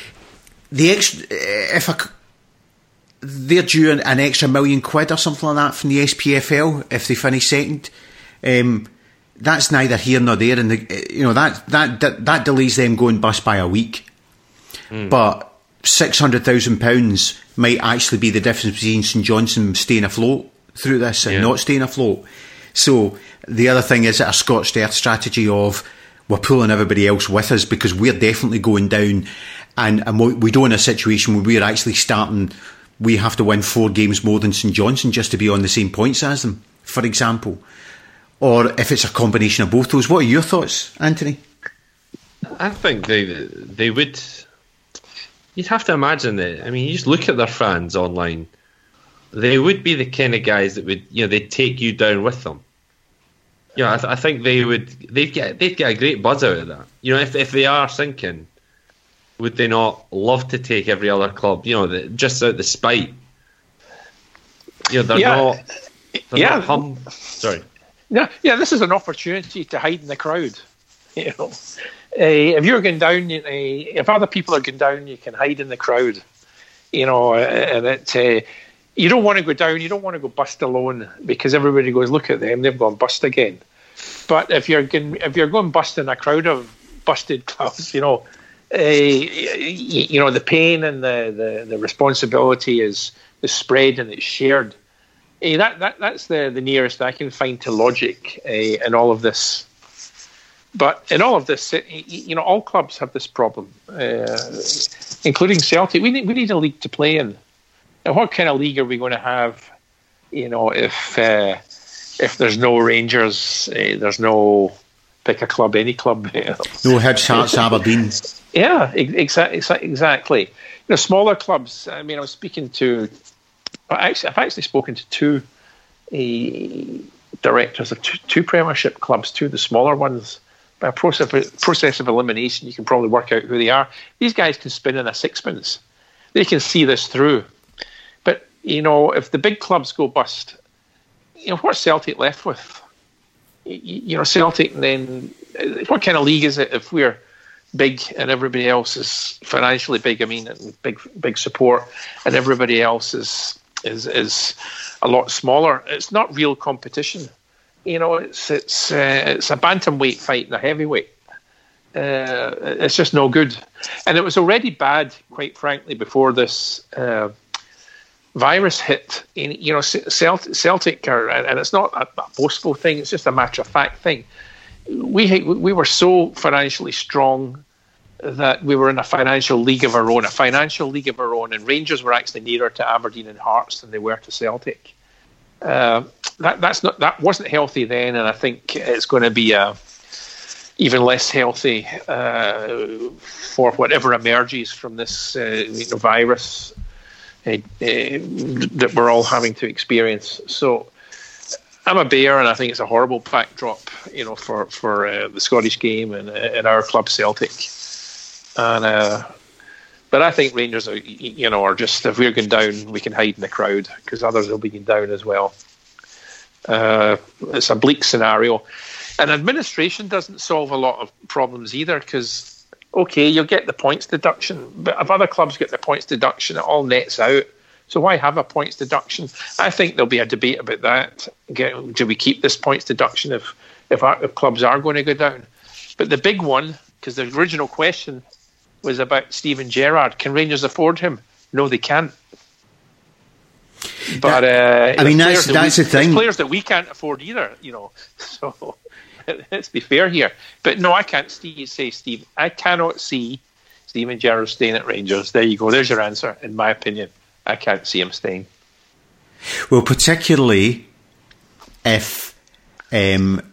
they're due an extra £1 million or something like that from the SPFL if they finish second. That's neither here nor there, and that delays them going bust by a week. But £600,000 might actually be the difference between St Johnstone staying afloat through this and not staying afloat. So the other thing is a scorched earth strategy of we're pulling everybody else with us because we're definitely going down, and we don't in a situation where we're actually starting. We have to win 4 games more than St Johnstone just to be on the same points as them, for example. Or if it's a combination of both those. What are your thoughts, Anthony? I think they would. You'd have to imagine that. I mean, you just look at their fans online. They would be the kind of guys that would, they'd take you down with them. I think they'd get a great buzz out of that. If they are sinking, would they not love to take every other club? Just out the spite. They're not. Sorry. Yeah, this is an opportunity to hide in the crowd. If you're going down, if other people are going down, you can hide in the crowd. And you don't want to go down. You don't want to go bust alone because everybody goes, look at them, they've gone bust again. But if you're going bust in a crowd of busted clubs, the pain and the responsibility is spread and it's shared. That's the nearest I can find to logic in all of this. But in all of this, all clubs have this problem, including Celtic. We need a league to play in. And what kind of league are we going to have? If there's no Rangers, there's no pick a club, any club. No Hibs, Hearts, Aberdeen. Yeah, exactly. Smaller clubs. I mean, I've actually spoken to 2 directors of two Premiership clubs, 2 of the smaller ones. By a process of elimination, you can probably work out who they are. These guys can spin in a sixpence. They can see this through. But, if the big clubs go bust, what's Celtic left with? Celtic, then, what kind of league is it if we're big and everybody else is financially big? I mean, and big support, and everybody else is a lot smaller. It's not real competition. It's a bantamweight fight and a heavyweight. It's just no good. And it was already bad, quite frankly, before this virus hit. Celtic are, and it's not a boastful thing, it's just a matter of fact thing. We were so financially strong that we were in a financial league of our own, and Rangers were actually nearer to Aberdeen and Hearts than they were to Celtic. That wasn't healthy then, and I think it's going to be even less healthy for whatever emerges from this virus that we're all having to experience. So I'm a Bear, and I think it's a horrible backdrop, for the Scottish game and our club Celtic. And but I think Rangers are just, if we're going down, we can hide in the crowd because others will be going down as well. It's a bleak scenario, and administration doesn't solve a lot of problems either because, okay, you'll get the points deduction, but if other clubs get the points deduction, it all nets out. So why have a points deduction? I think there'll be a debate about that. Do we keep this points deduction if clubs are going to go down? But the big one, because the original question was about Steven Gerrard. Can Rangers afford him? No, they can't. But that's the thing. Players that we can't afford either, So let's be fair here. But no, I can't say Steve. I cannot see Steven Gerrard staying at Rangers. There you go. There's your answer. In my opinion, I can't see him staying. Well, particularly if when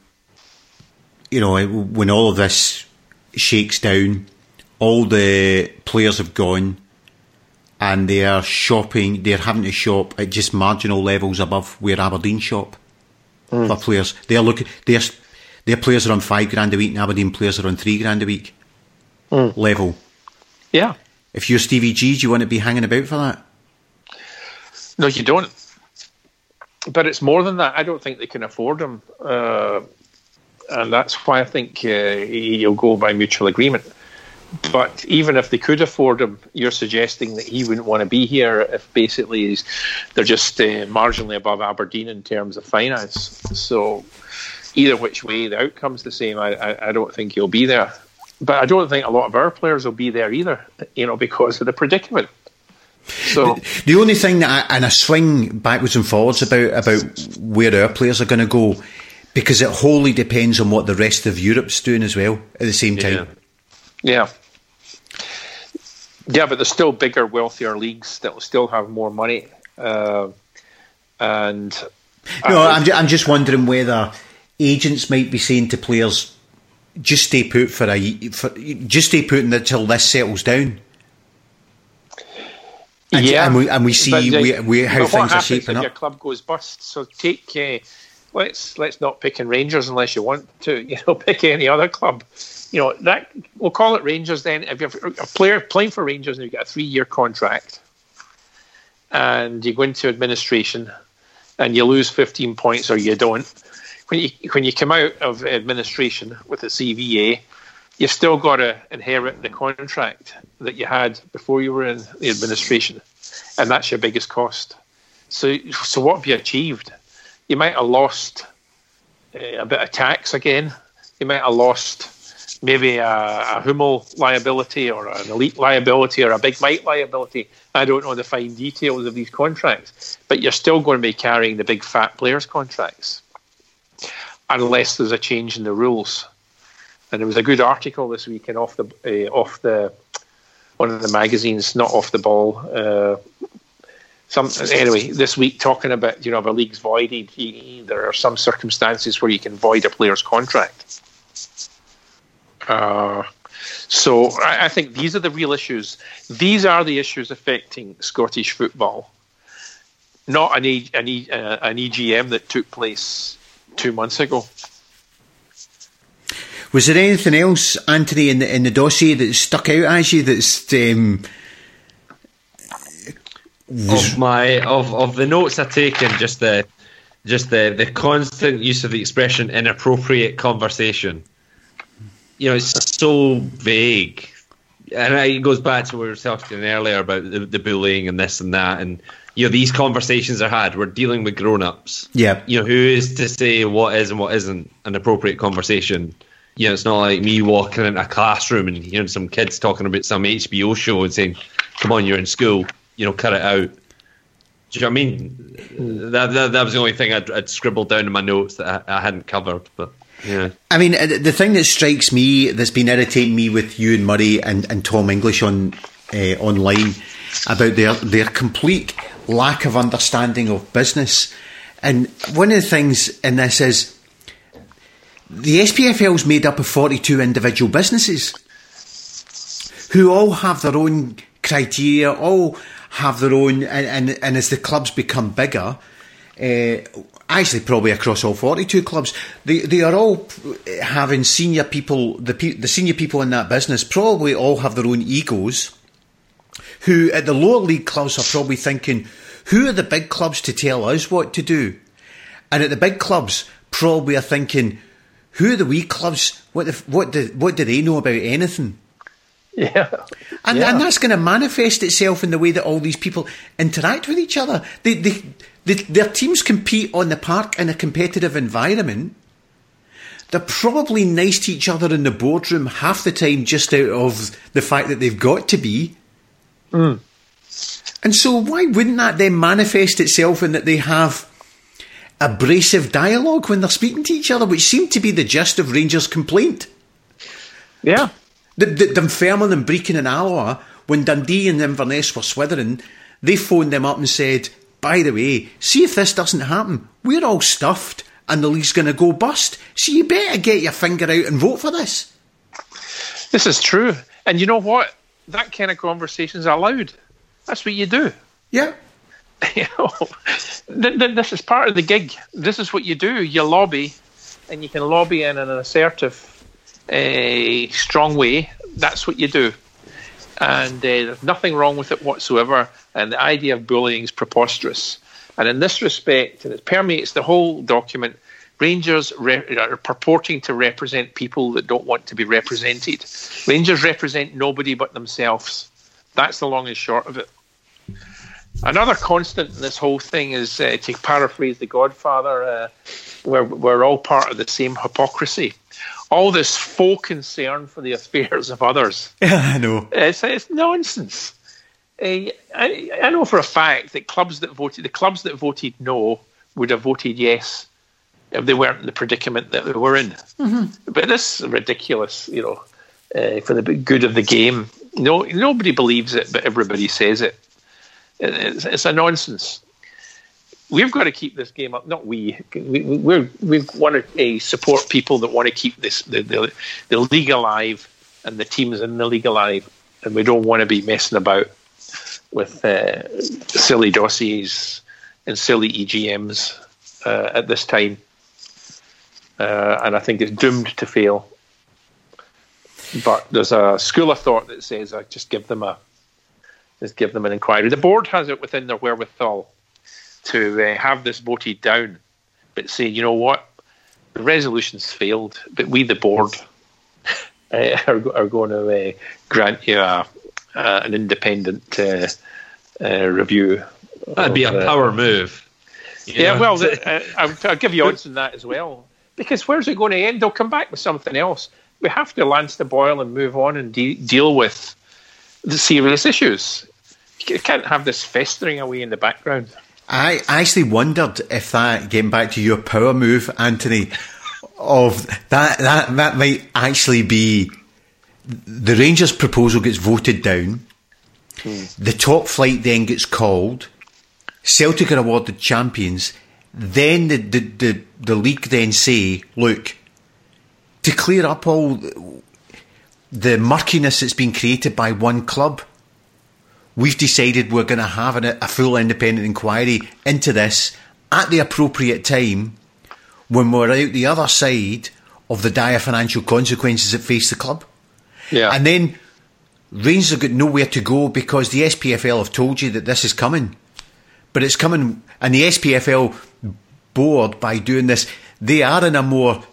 all of this shakes down, all the players have gone and they are shopping, they're having to shop at just marginal levels above where Aberdeen shop for players. Their players are on $5,000 a week and Aberdeen players are on $3,000 a week level. Yeah. If you're Stevie G, do you want to be hanging about for that? No, you don't. But it's more than that. I don't think they can afford him. And that's why I think he'll go by mutual agreement. But even if they could afford him, you're suggesting that he wouldn't want to be here if basically they're just marginally above Aberdeen in terms of finance. So either which way, the outcome's the same. I don't think he'll be there. But I don't think a lot of our players will be there either, because of the predicament. So the only thing that I swing backwards and forwards about where our players are going to go Because it wholly depends on what the rest of Europe's doing as well at the same time. Yeah, but there's still bigger, wealthier leagues that will still have more money. I'm just wondering whether agents might be saying to players, just stay put just stay put until this settles down. And we see how things are shaping up. Your club goes bust. So take let's not pick in Rangers unless you want to. Pick any other club. That we'll call it Rangers. Then if you're a player playing for Rangers and you get a 3-year contract, and you go into administration, and you lose 15 points or you don't. When you come out of administration with a CVA, you've still got to inherit the contract that you had before you were in the administration, and that's your biggest cost. So what have you achieved? You might have lost a bit of tax again. You might have lost maybe a Hummel liability or an Elite liability or a Big Mike liability. I don't know the fine details of these contracts, but you're still going to be carrying the big fat players' contracts unless there's a change in the rules. And there was a good article this week in off the one of the magazines, not Off the Ball. This week talking about if a league's voided, there are some circumstances where you can void a player's contract. So I think these are the real issues. These are the issues affecting Scottish football, not an EGM that took place 2 months ago. Was there anything else, Anthony, in the dossier that stuck out as you? That's of the notes I've taken, just the constant use of the expression inappropriate conversation. It's so vague, and it goes back to what we were talking earlier about the bullying and this and that, and these conversations are had. We're dealing with grown-ups. Yeah. Who is to say what is and what isn't an appropriate conversation? It's not like me walking in a classroom and hearing some kids talking about some HBO show and saying, "Come on, you're in school. Cut it out." Do you know what I mean? That was the only thing I'd scribbled down in my notes that I hadn't covered, but. Yeah. I mean, the thing that strikes me, that's been irritating me with Ewan Murray and Tom English online about their complete lack of understanding of business. And one of the things in this is the SPFL is made up of 42 individual businesses who all have their own criteria, all have their own, and as the clubs become bigger, actually probably across all 42 clubs, they are all having senior people, the senior people in that business probably all have their own egos, who at the lower league clubs are probably thinking, who are the big clubs to tell us what to do? And at the big clubs probably are thinking, who are the wee clubs? What do they know about anything? Yeah. And that's going to manifest itself in the way that all these people interact with each other. Their teams compete on the park in a competitive environment. They're probably nice to each other in the boardroom half the time just out of the fact that they've got to be. Mm. And so why wouldn't that then manifest itself in that they have abrasive dialogue when they're speaking to each other, which seemed to be the gist of Rangers' complaint? Yeah. Dunfermline and Brecon and Alloa, when Dundee and Inverness were swithering, they phoned them up and said, by the way, see if this doesn't happen, we're all stuffed and the league's going to go bust, so you better get your finger out and vote for this. This is true. And you know what? That kind of conversation's allowed. That's what you do. Yeah. This is part of the gig. This is what you do. You lobby, and you can lobby in an assertive, strong way. That's what you do. And there's nothing wrong with it whatsoever. And the idea of bullying is preposterous. And in this respect, and it permeates the whole document, Rangers are purporting to represent people that don't want to be represented. Rangers represent nobody but themselves. That's the long and short of it. Another constant in this whole thing is, to paraphrase The Godfather, we're all part of the same hypocrisy. All this full concern for the affairs of others. Yeah, I know. It's nonsense. I know for a fact that the clubs that voted no would have voted yes if they weren't in the predicament that they were in. Mm-hmm. But this is ridiculous, for the good of the game. No, nobody believes it, but everybody says it. It's a nonsense. We've got to keep this game up. Not we. We want to support people that want to keep the league alive and the teams in the league alive, and we don't want to be messing about with silly dossiers and silly EGMs at this time. And I think it's doomed to fail. But there's a school of thought that says, just give them an inquiry. The board has it within their wherewithal to have this voted down, but say, you know what, the resolution's failed, but we, the board, are going to grant you an independent review. That'd be a power move. Yeah, well, I'll give you odds on that as well. Because where's it going to end? They'll come back with something else. We have to lance the boil and move on and deal with the serious issues. You can't have this festering away in the background. I actually wondered if that, getting back to your power move, Anthony, of that might actually be the Rangers proposal gets voted down, the top flight then gets called, Celtic are awarded champions, then the league then say, look, to clear up all the murkiness that's been created by one club, we've decided we're going to have a full independent inquiry into this at the appropriate time when we're out the other side of the dire financial consequences that face the club. Yeah. And then Rangers have got nowhere to go because the SPFL have told you that this is coming. But it's coming, and the SPFL board, by doing this, they are in a more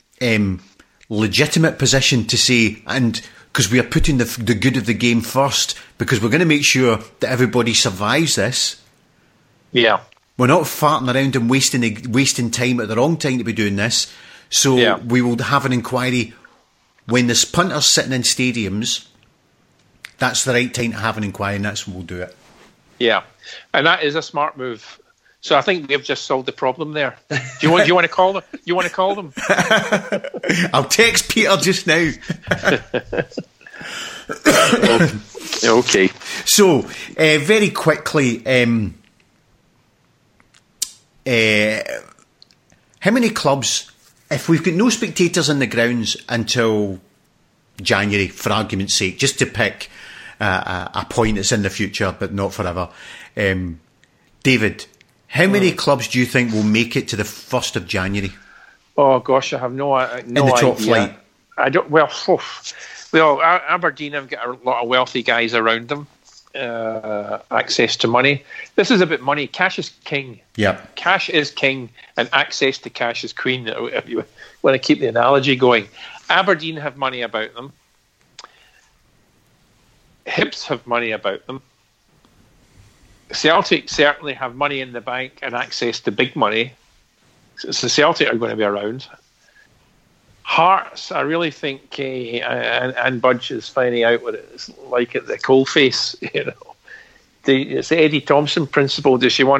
legitimate position to say, and because we are putting the good of the game first, because we're going to make sure that everybody survives this. Yeah. We're not farting around and wasting time at the wrong time to be doing this. So we will have an inquiry when there's punters sitting in stadiums. That's the right time to have an inquiry, and that's when we'll do it. Yeah, and that is a smart move. So I think we've just solved the problem there. Do you want to call them? You want to call them? I'll text Peter just now. Okay. So very quickly, how many clubs? If we've got no spectators in the grounds until January, for argument's sake, just to pick a point that's in the future but not forever, David, how many clubs do you think will make it to the 1st of January? Oh gosh, I have no idea. In the top flight? I don't. Well, Aberdeen have got a lot of wealthy guys around them, access to money. This is about money. Cash is king. Yeah, cash is king, and access to cash is queen. If you want to keep the analogy going, Aberdeen have money about them. Hibs have money about them. Celtic certainly have money in the bank and access to big money. So Celtic are going to be around. Hearts, I really think, and Budge is finding out what it's like at the coalface. It's the Eddie Thompson principle. Does she want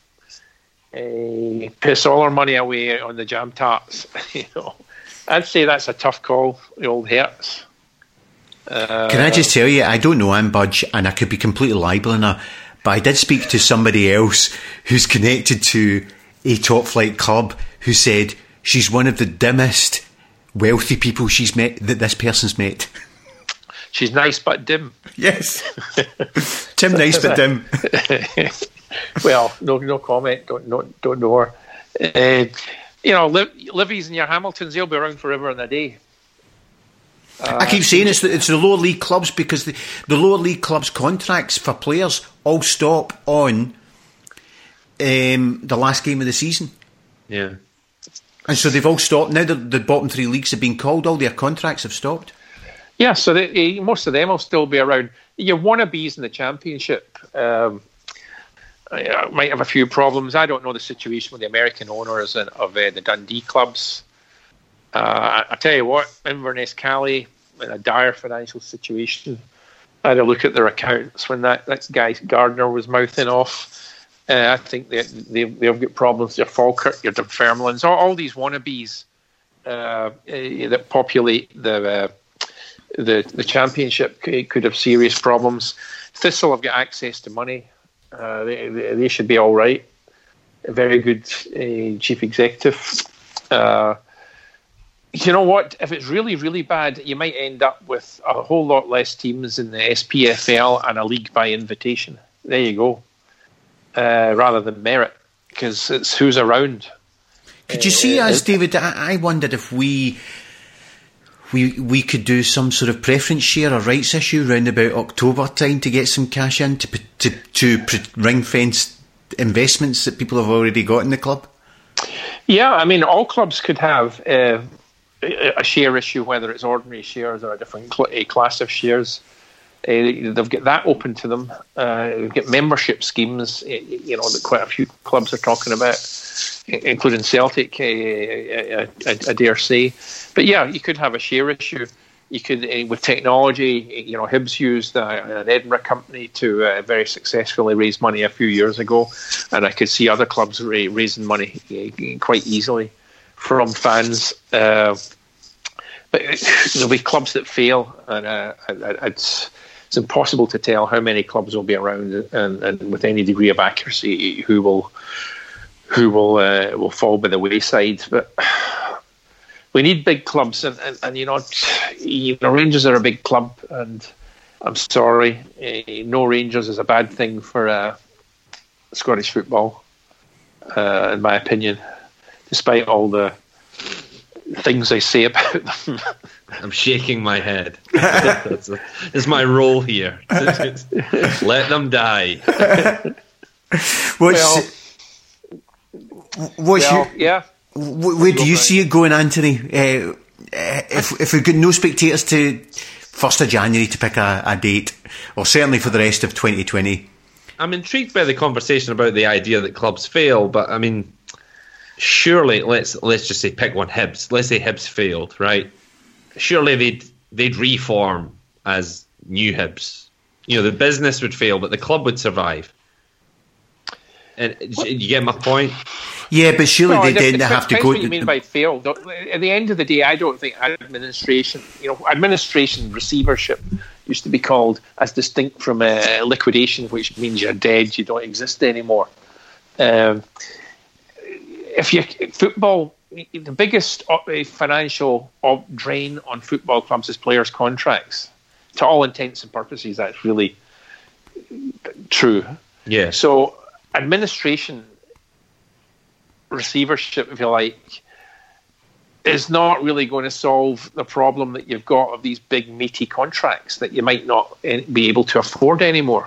to piss all her money away on the jam tarts? I'd say that's a tough call. The old Hertz. Can I just tell you, I don't know Anne Budge, and I could be completely libeling her, but I did speak to somebody else who's connected to a top flight club who said she's one of the dimmest wealthy people she's met, that this person's met. She's nice but dim. Yes. Tim nice but dim. Well, no comment. Don't know her. Livies and your Hamiltons, they'll be around forever and a day. I keep saying it's the lower league clubs, because the lower league clubs' contracts for players all stop on the last game of the season. Yeah. And so they've all stopped. Now the bottom three leagues have been called, all their contracts have stopped. Yeah, so most of them will still be around. Your wannabes in the Championship might have a few problems. I don't know the situation with the American owners of the Dundee clubs. I tell you what, Inverness Cali in a dire financial situation. I had a look at their accounts when that guy Gardner was mouthing off. I think they've got problems. Your Falkirk, your Dunfermlines, all these wannabes that populate the championship could have serious problems. Thistle have got access to money. They should be all right. A very good chief executive. You know what? If it's really, really bad, you might end up with a whole lot less teams in the SPFL and a league by invitation. There you go. Rather than merit, because it's who's around. Could you see us, David? I wondered if we could do some sort of preference share or rights issue round about October time to get some cash in to ring fence investments that people have already got in the club. Yeah, I mean, all clubs could have a share issue, whether it's ordinary shares or a different class of shares. They've got that open to them. They've got membership schemes, that quite a few clubs are talking about, including Celtic, I dare say. But yeah, you could have a share issue. You could, with technology, Hibs used an Edinburgh company to very successfully raise money a few years ago, and I could see other clubs raising money quite easily from fans. But there'll be clubs that fail, and it's impossible to tell how many clubs will be around, and with any degree of accuracy, who will fall by the wayside. But we need big clubs, and Rangers are a big club, and I'm sorry, no Rangers is a bad thing for Scottish football, in my opinion, despite all the things I say about them. I'm shaking my head. It's my role here. Let them die. Where do you see it going, Anthony? If we've got no spectators to 1st of January to pick a date, or certainly for the rest of 2020. I'm intrigued by the conversation about the idea that clubs fail, but I mean, surely let's just say pick one, Hibs. Let's say Hibs failed, right? Surely they'd reform as new Hibs. The business would fail, but the club would survive. And you get my point? Yeah, but surely they didn't have to go. What you mean by fail? At the end of the day, I don't think administration, receivership used to be called, as distinct from liquidation, which means you're dead, you don't exist anymore. Football, the biggest financial drain on football clubs is players' contracts. To all intents and purposes, that's really true. Yeah. So administration, receivership, if you like, is not really going to solve the problem that you've got of these big meaty contracts that you might not be able to afford anymore.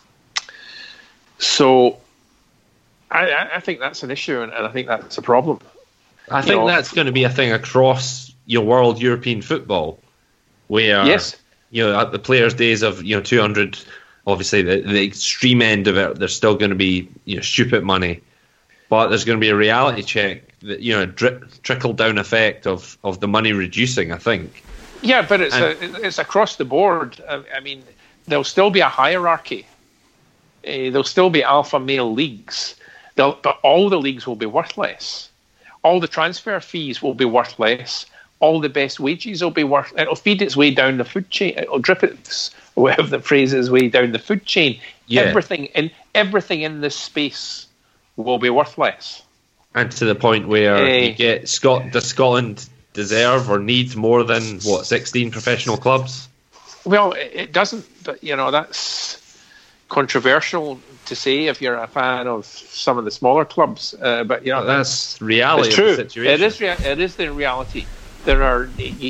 So I think that's an issue, and I think that's a problem. I think that's going to be a thing across your world European football, where at the players' days of 200, obviously the extreme end of it, there's still going to be stupid money, but there's going to be a reality check that trickle down effect of the money reducing. I think. Yeah, but it's across the board. I mean, there'll still be a hierarchy. There'll still be alpha male leagues. But all the leagues will be worth less. All the transfer fees will be worth less. All the best wages will be worth. It'll feed its way down the food chain. It'll drip its, whatever the phrase is, way down the food chain. Yeah. Everything in this space will be worth less. And to the point where you get does Scotland deserve or need more than 16 professional clubs? Well, it doesn't. But that's controversial to say if you're a fan of some of the smaller clubs, but that's reality. It's true. Of the situation. It is the reality. There are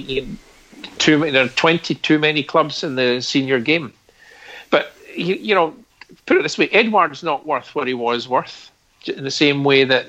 20 too many clubs in the senior game. But put it this way: Edouard's not worth what he was worth, in the same way that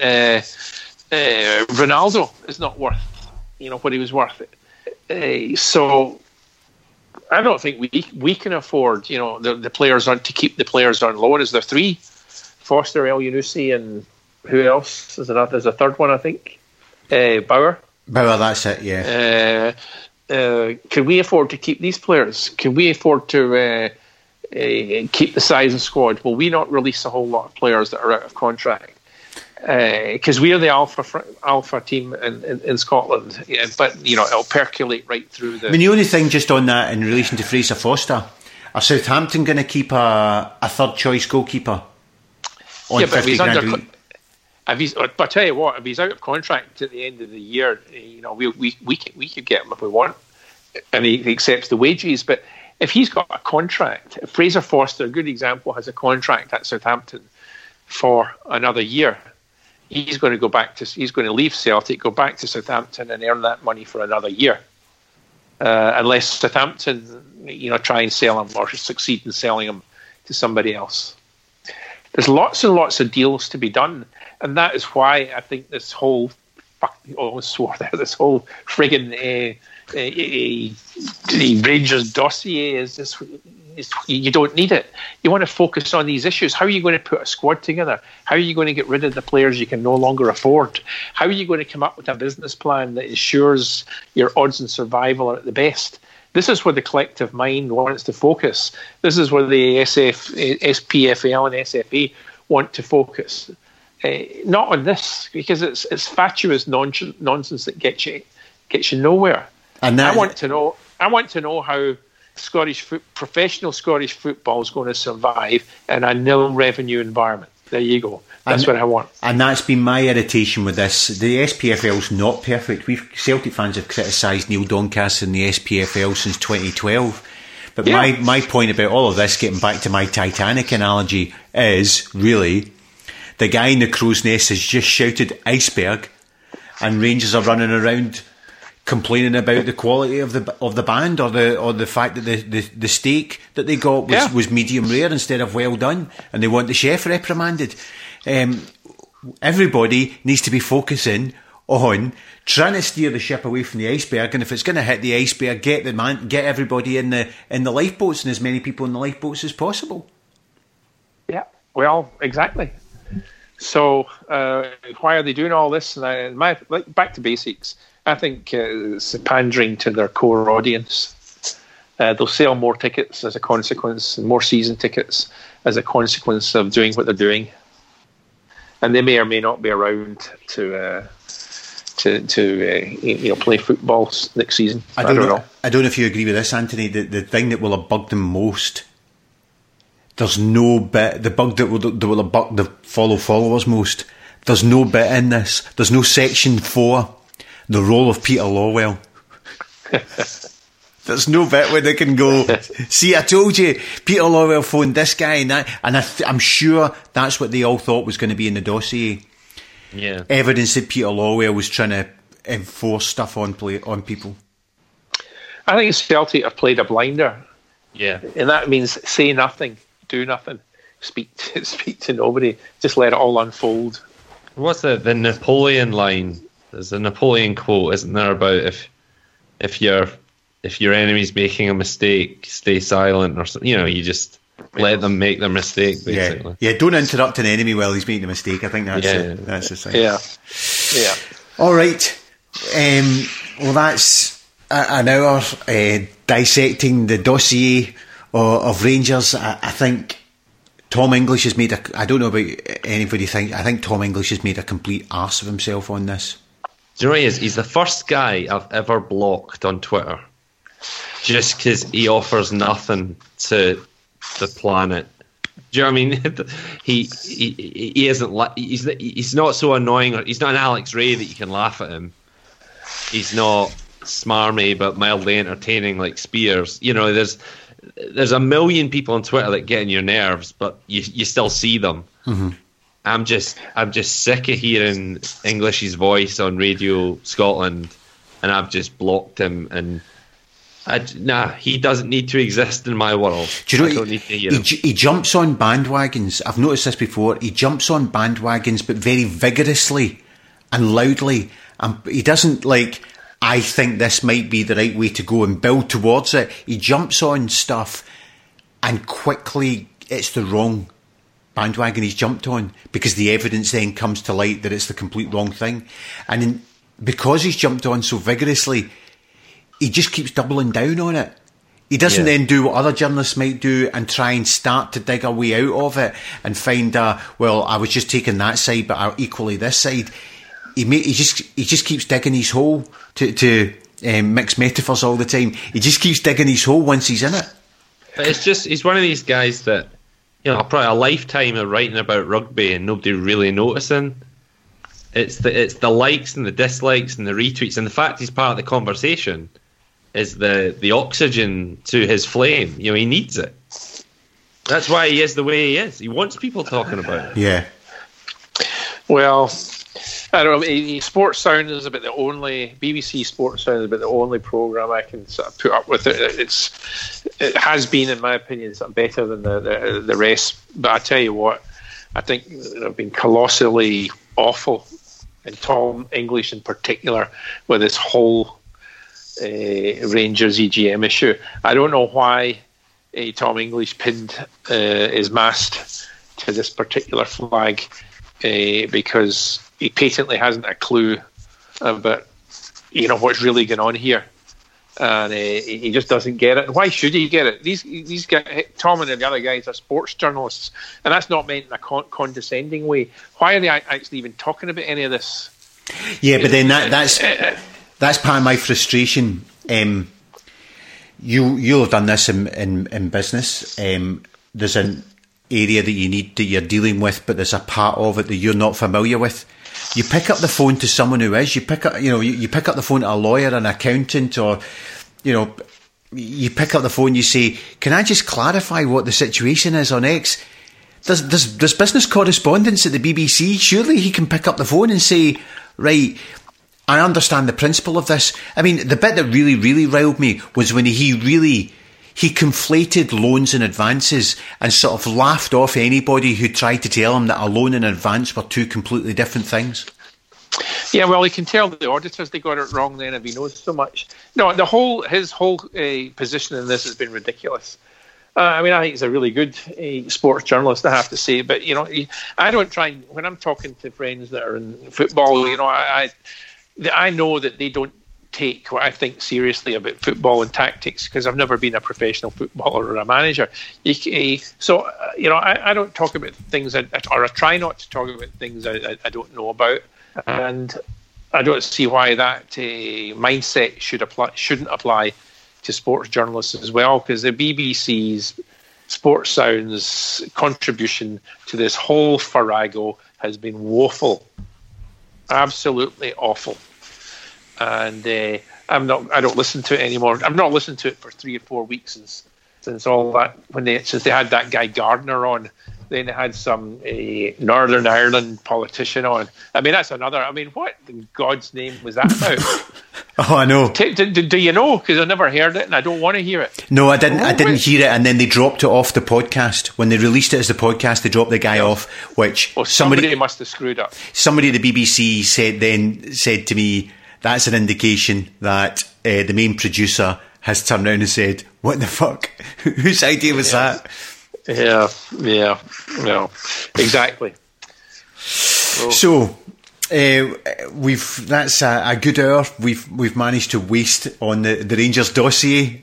Ronaldo is not worth what he was worth. So I don't think we can afford, the players to keep the players on loan. Is there three? Foster, El Yunusi, and who else? There's a third one, I think. Bauer. Bauer, that's it. Yeah. Can we afford to keep these players? Can we afford to keep the size of squad. Will we not release a whole lot of players that are out of contract? Because we are the alpha team in Scotland, but it'll percolate right through the. I mean, the only thing just on that in relation to Fraser Foster, are Southampton going to keep a third choice goalkeeper on 50 grand? But I tell you what, if he's out of contract at the end of the year, we could get him if we want, and he accepts the wages. But if he's got a contract, Fraser Foster, a good example, has a contract at Southampton for another year. He's going to leave Celtic, go back to Southampton, and earn that money for another year, unless Southampton, try and sell him or succeed in selling him to somebody else. There's lots and lots of deals to be done, and that is why I think this whole friggin' Rangers dossier is you don't need it. You want to focus on these issues. How are you going to put a squad together? How are you going to get rid of the players you can no longer afford? How are you going to come up with a business plan that ensures your odds of survival are at the best? This is where the collective mind wants to focus. This is where the SPFL and SFA want to focus. Not on this, because it's fatuous nonsense that gets you nowhere. And I want to know how professional Scottish football is going to survive in a nil revenue environment. There you go. That's what I want. And that's been my irritation with this. The SPFL's not perfect. Celtic fans have criticised Neil Doncaster in the SPFL since 2012. But my point about all of this, getting back to my Titanic analogy, is really the guy in the crow's nest has just shouted iceberg, and Rangers are running around complaining about the quality of the band or the fact that the steak that they got was medium rare instead of well done, and they want the chef reprimanded. Everybody needs to be focusing on trying to steer the ship away from the iceberg, and if it's going to hit the iceberg, get everybody in the lifeboats and as many people in the lifeboats as possible. Yeah, well, exactly. So why are they doing all this? And back to basics. I think it's pandering to their core audience. They'll sell more tickets as a consequence, and more season tickets as a consequence of doing what they're doing. And they may or may not be around to play football next season. I don't know. I don't know if you agree with this, Anthony. The thing that will have bugged them most. There's no bit. The bug that will have bugged the followers most. There's no bit in this. There's no section 4. The role of Peter Lawwell. There's no bit where they can go, see, I told you, Peter Lawwell phoned this guy and that, and I'm sure that's what they all thought was going to be in the dossier. Yeah. Evidence that Peter Lawwell was trying to enforce stuff on people. I think Celtic have played a blinder. Yeah. And that means say nothing, do nothing, speak to nobody, just let it all unfold. What's the Napoleon line? There's a Napoleon quote, isn't there, about if your enemy's making a mistake, stay silent, or something. You just let them make their mistake, basically. Yeah, don't interrupt an enemy while he's making a mistake. I think that's the thing. Yeah. All right. Well, that's an hour dissecting the dossier of Rangers. I think Tom English has made I don't know about anybody think. I think Tom English has made a complete arse of himself on this. Do you know what he is? He's the first guy I've ever blocked on Twitter, just because he offers nothing to the planet. Do you know what I mean? He isn't. He's not so annoying. He's not an Alex Ray that you can laugh at him. He's not smarmy but mildly entertaining like Spears. There's a million people on Twitter that get on your nerves, but you still see them. Mm-hmm. I'm just sick of hearing English's voice on Radio Scotland, and I've just blocked him. And he doesn't need to exist in my world. Do you know, I don't need to hear him. He jumps on bandwagons. I've noticed this before. He jumps on bandwagons, but very vigorously and loudly. He doesn't I think this might be the right way to go and build towards it. He jumps on stuff, and quickly it's the wrong bandwagon he's jumped on, because the evidence then comes to light that it's the complete wrong thing. And because he's jumped on so vigorously, he just keeps doubling down on it. He doesn't then do what other journalists might do and try and start to dig a way out of it and find, well, I was just taking that side, but equally this side. He just keeps digging his hole to mix metaphors all the time. He just keeps digging his hole once he's in it. But he's one of these guys that, probably a lifetime of writing about rugby and nobody really noticing. It's the likes and the dislikes and the retweets and the fact he's part of the conversation is the oxygen to his flame. He needs it. That's why he is the way he is. He wants people talking about it. Yeah. Well, I don't know. Sports Sound is about the only BBC Sports Sound is about the only program I can sort of put up with. It has been, in my opinion, sort of better than the rest. But I tell you what, I think they've been colossally awful, and Tom English in particular, with this whole Rangers EGM issue. I don't know why Tom English pinned his mast to this particular flag, because he patently hasn't a clue about what's really going on here, and he just doesn't get it. And why should he get it? These guys, Tom and the other guys, are sports journalists, and that's not meant in a condescending way. Why are they actually even talking about any of this? Yeah, but then that's part of my frustration. You'll have done this in business. There's an area that you're dealing with, but there's a part of it that you're not familiar with. You pick up the phone to someone who is. You pick up the phone to a lawyer, an accountant, or you pick up the phone. You say, "Can I just clarify what the situation is on X?" There's business correspondence at the BBC. Surely he can pick up the phone and say, "Right, I understand the principle of this." I mean, the bit that really, really riled me was when he conflated loans and advances and sort of laughed off anybody who tried to tell him that a loan and advance were two completely different things. Yeah, well, he can tell the auditors they got it wrong then if he knows so much. No, his whole position in this has been ridiculous. I think he's a really good sports journalist, I have to say. But, I don't try, when I'm talking to friends that are in football, I know that they don't take what I think seriously about football and tactics, because I've never been a professional footballer or a manager. So, I don't talk about things, or I try not to talk about things I don't know about. And I don't see why that mindset shouldn't apply to sports journalists as well, because the BBC's Sports Sound's contribution to this whole farrago has been woeful, absolutely awful. And I don't listen to it anymore. I've not listened to it for 3 or 4 weeks since all that, since they had that guy Gardner on. Then they had some Northern Ireland politician on. That's another. What in God's name was that about? Oh, I know. Do you know? Because I never heard it, and I don't want to hear it. No, I didn't. I didn't hear it, and then they dropped it off the podcast. When they released it as the podcast, they dropped the guy off. Which somebody must have screwed up. Somebody at the BBC said to me, that's an indication that the main producer has turned around and said, "What the fuck? Whose idea was that?" Yeah, no, exactly. So that's a good hour we've managed to waste on the Rangers dossier.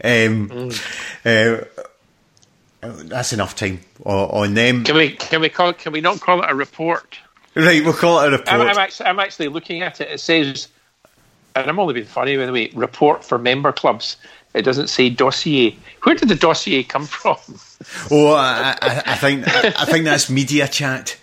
That's enough time on them. Can we not call it a report? Right, we'll call it a report. I'm actually looking at it. It says, and I'm only being funny by the way, report for member clubs. It doesn't say dossier. Where did the dossier come from? Oh, I think that's media chat.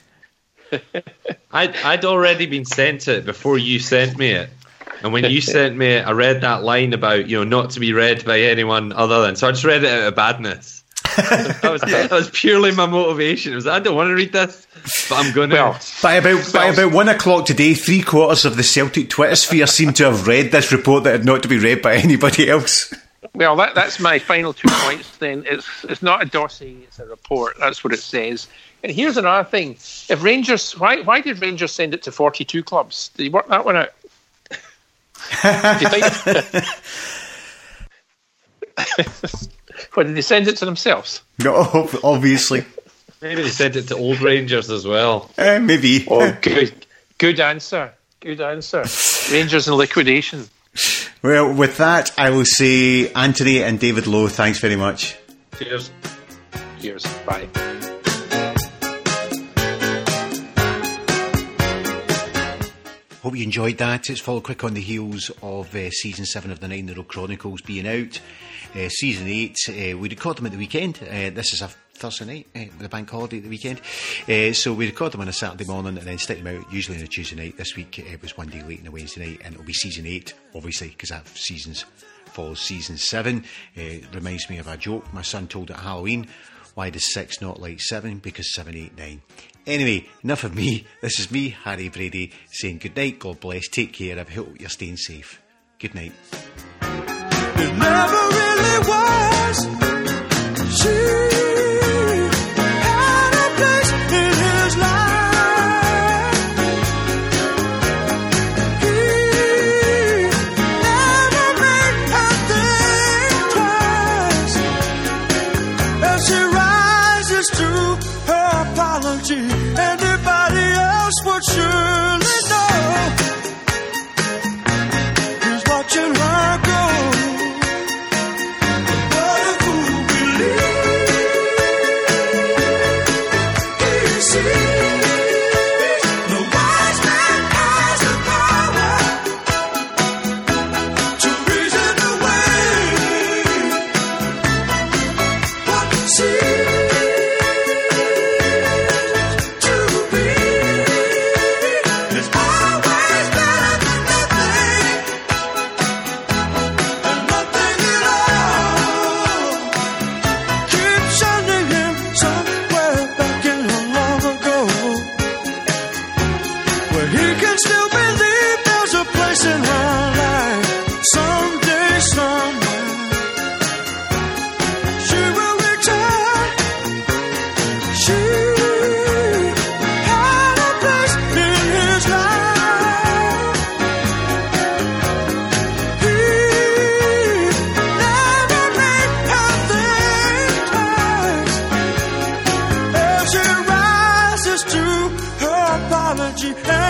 I'd already been sent it before you sent me it, and when you sent me it, I read that line about not to be read by anyone other than. So I just read it out of badness. That was purely my motivation. It was I don't want to read this, but I'm going to. Well, by about 1 o'clock today, 3/4 of the Celtic Twitter sphere seemed to have read this report that had not to be read by anybody else. Well, that's my final 2 points then. It's not a dossier, it's a report. That's what it says. And here's another thing. If Rangers, why did Rangers send it to 42 clubs? Did you work that one out? Do you think? What, did they send it to themselves? No, obviously. Maybe they sent it to old Rangers as well. Maybe. Oh, good answer. Good answer. Rangers in liquidation. Well, with that, I will say Anthony and David Lowe, thanks very much. Cheers. Cheers. Bye. Hope you enjoyed that. It's followed quick on the heels of Season 7 of the Nine Little Chronicles being out. Season 8, we record them at the weekend. This is a Thursday night, with a bank holiday at the weekend. So we record them on a Saturday morning and then stick them out usually on a Tuesday night. This week it was one day late on a Wednesday night, and it'll be Season 8, obviously, because that seasons follows Season 7. Reminds me of a joke my son told at Halloween. Why does 6 not like 7? Because 7, 8, 9. Anyway, enough of me. This is me, Harry Brady, saying good night, God bless, take care, I hope you're staying safe. Good night. It never really was. She had a place in his life. He never made her think twice. As she rises to her apology, anybody else would surely know. He's watching her go. What a fool believes he sees. The wise man has the power to reason away what seems to be. It's always better than nothing, and nothing at all. Keep sending him somewhere back in a long ago, where he can still believe there's a place in her life. Someday, somewhere, she will return. She had a place in his life. He never made her think twice. As she rises to her apology.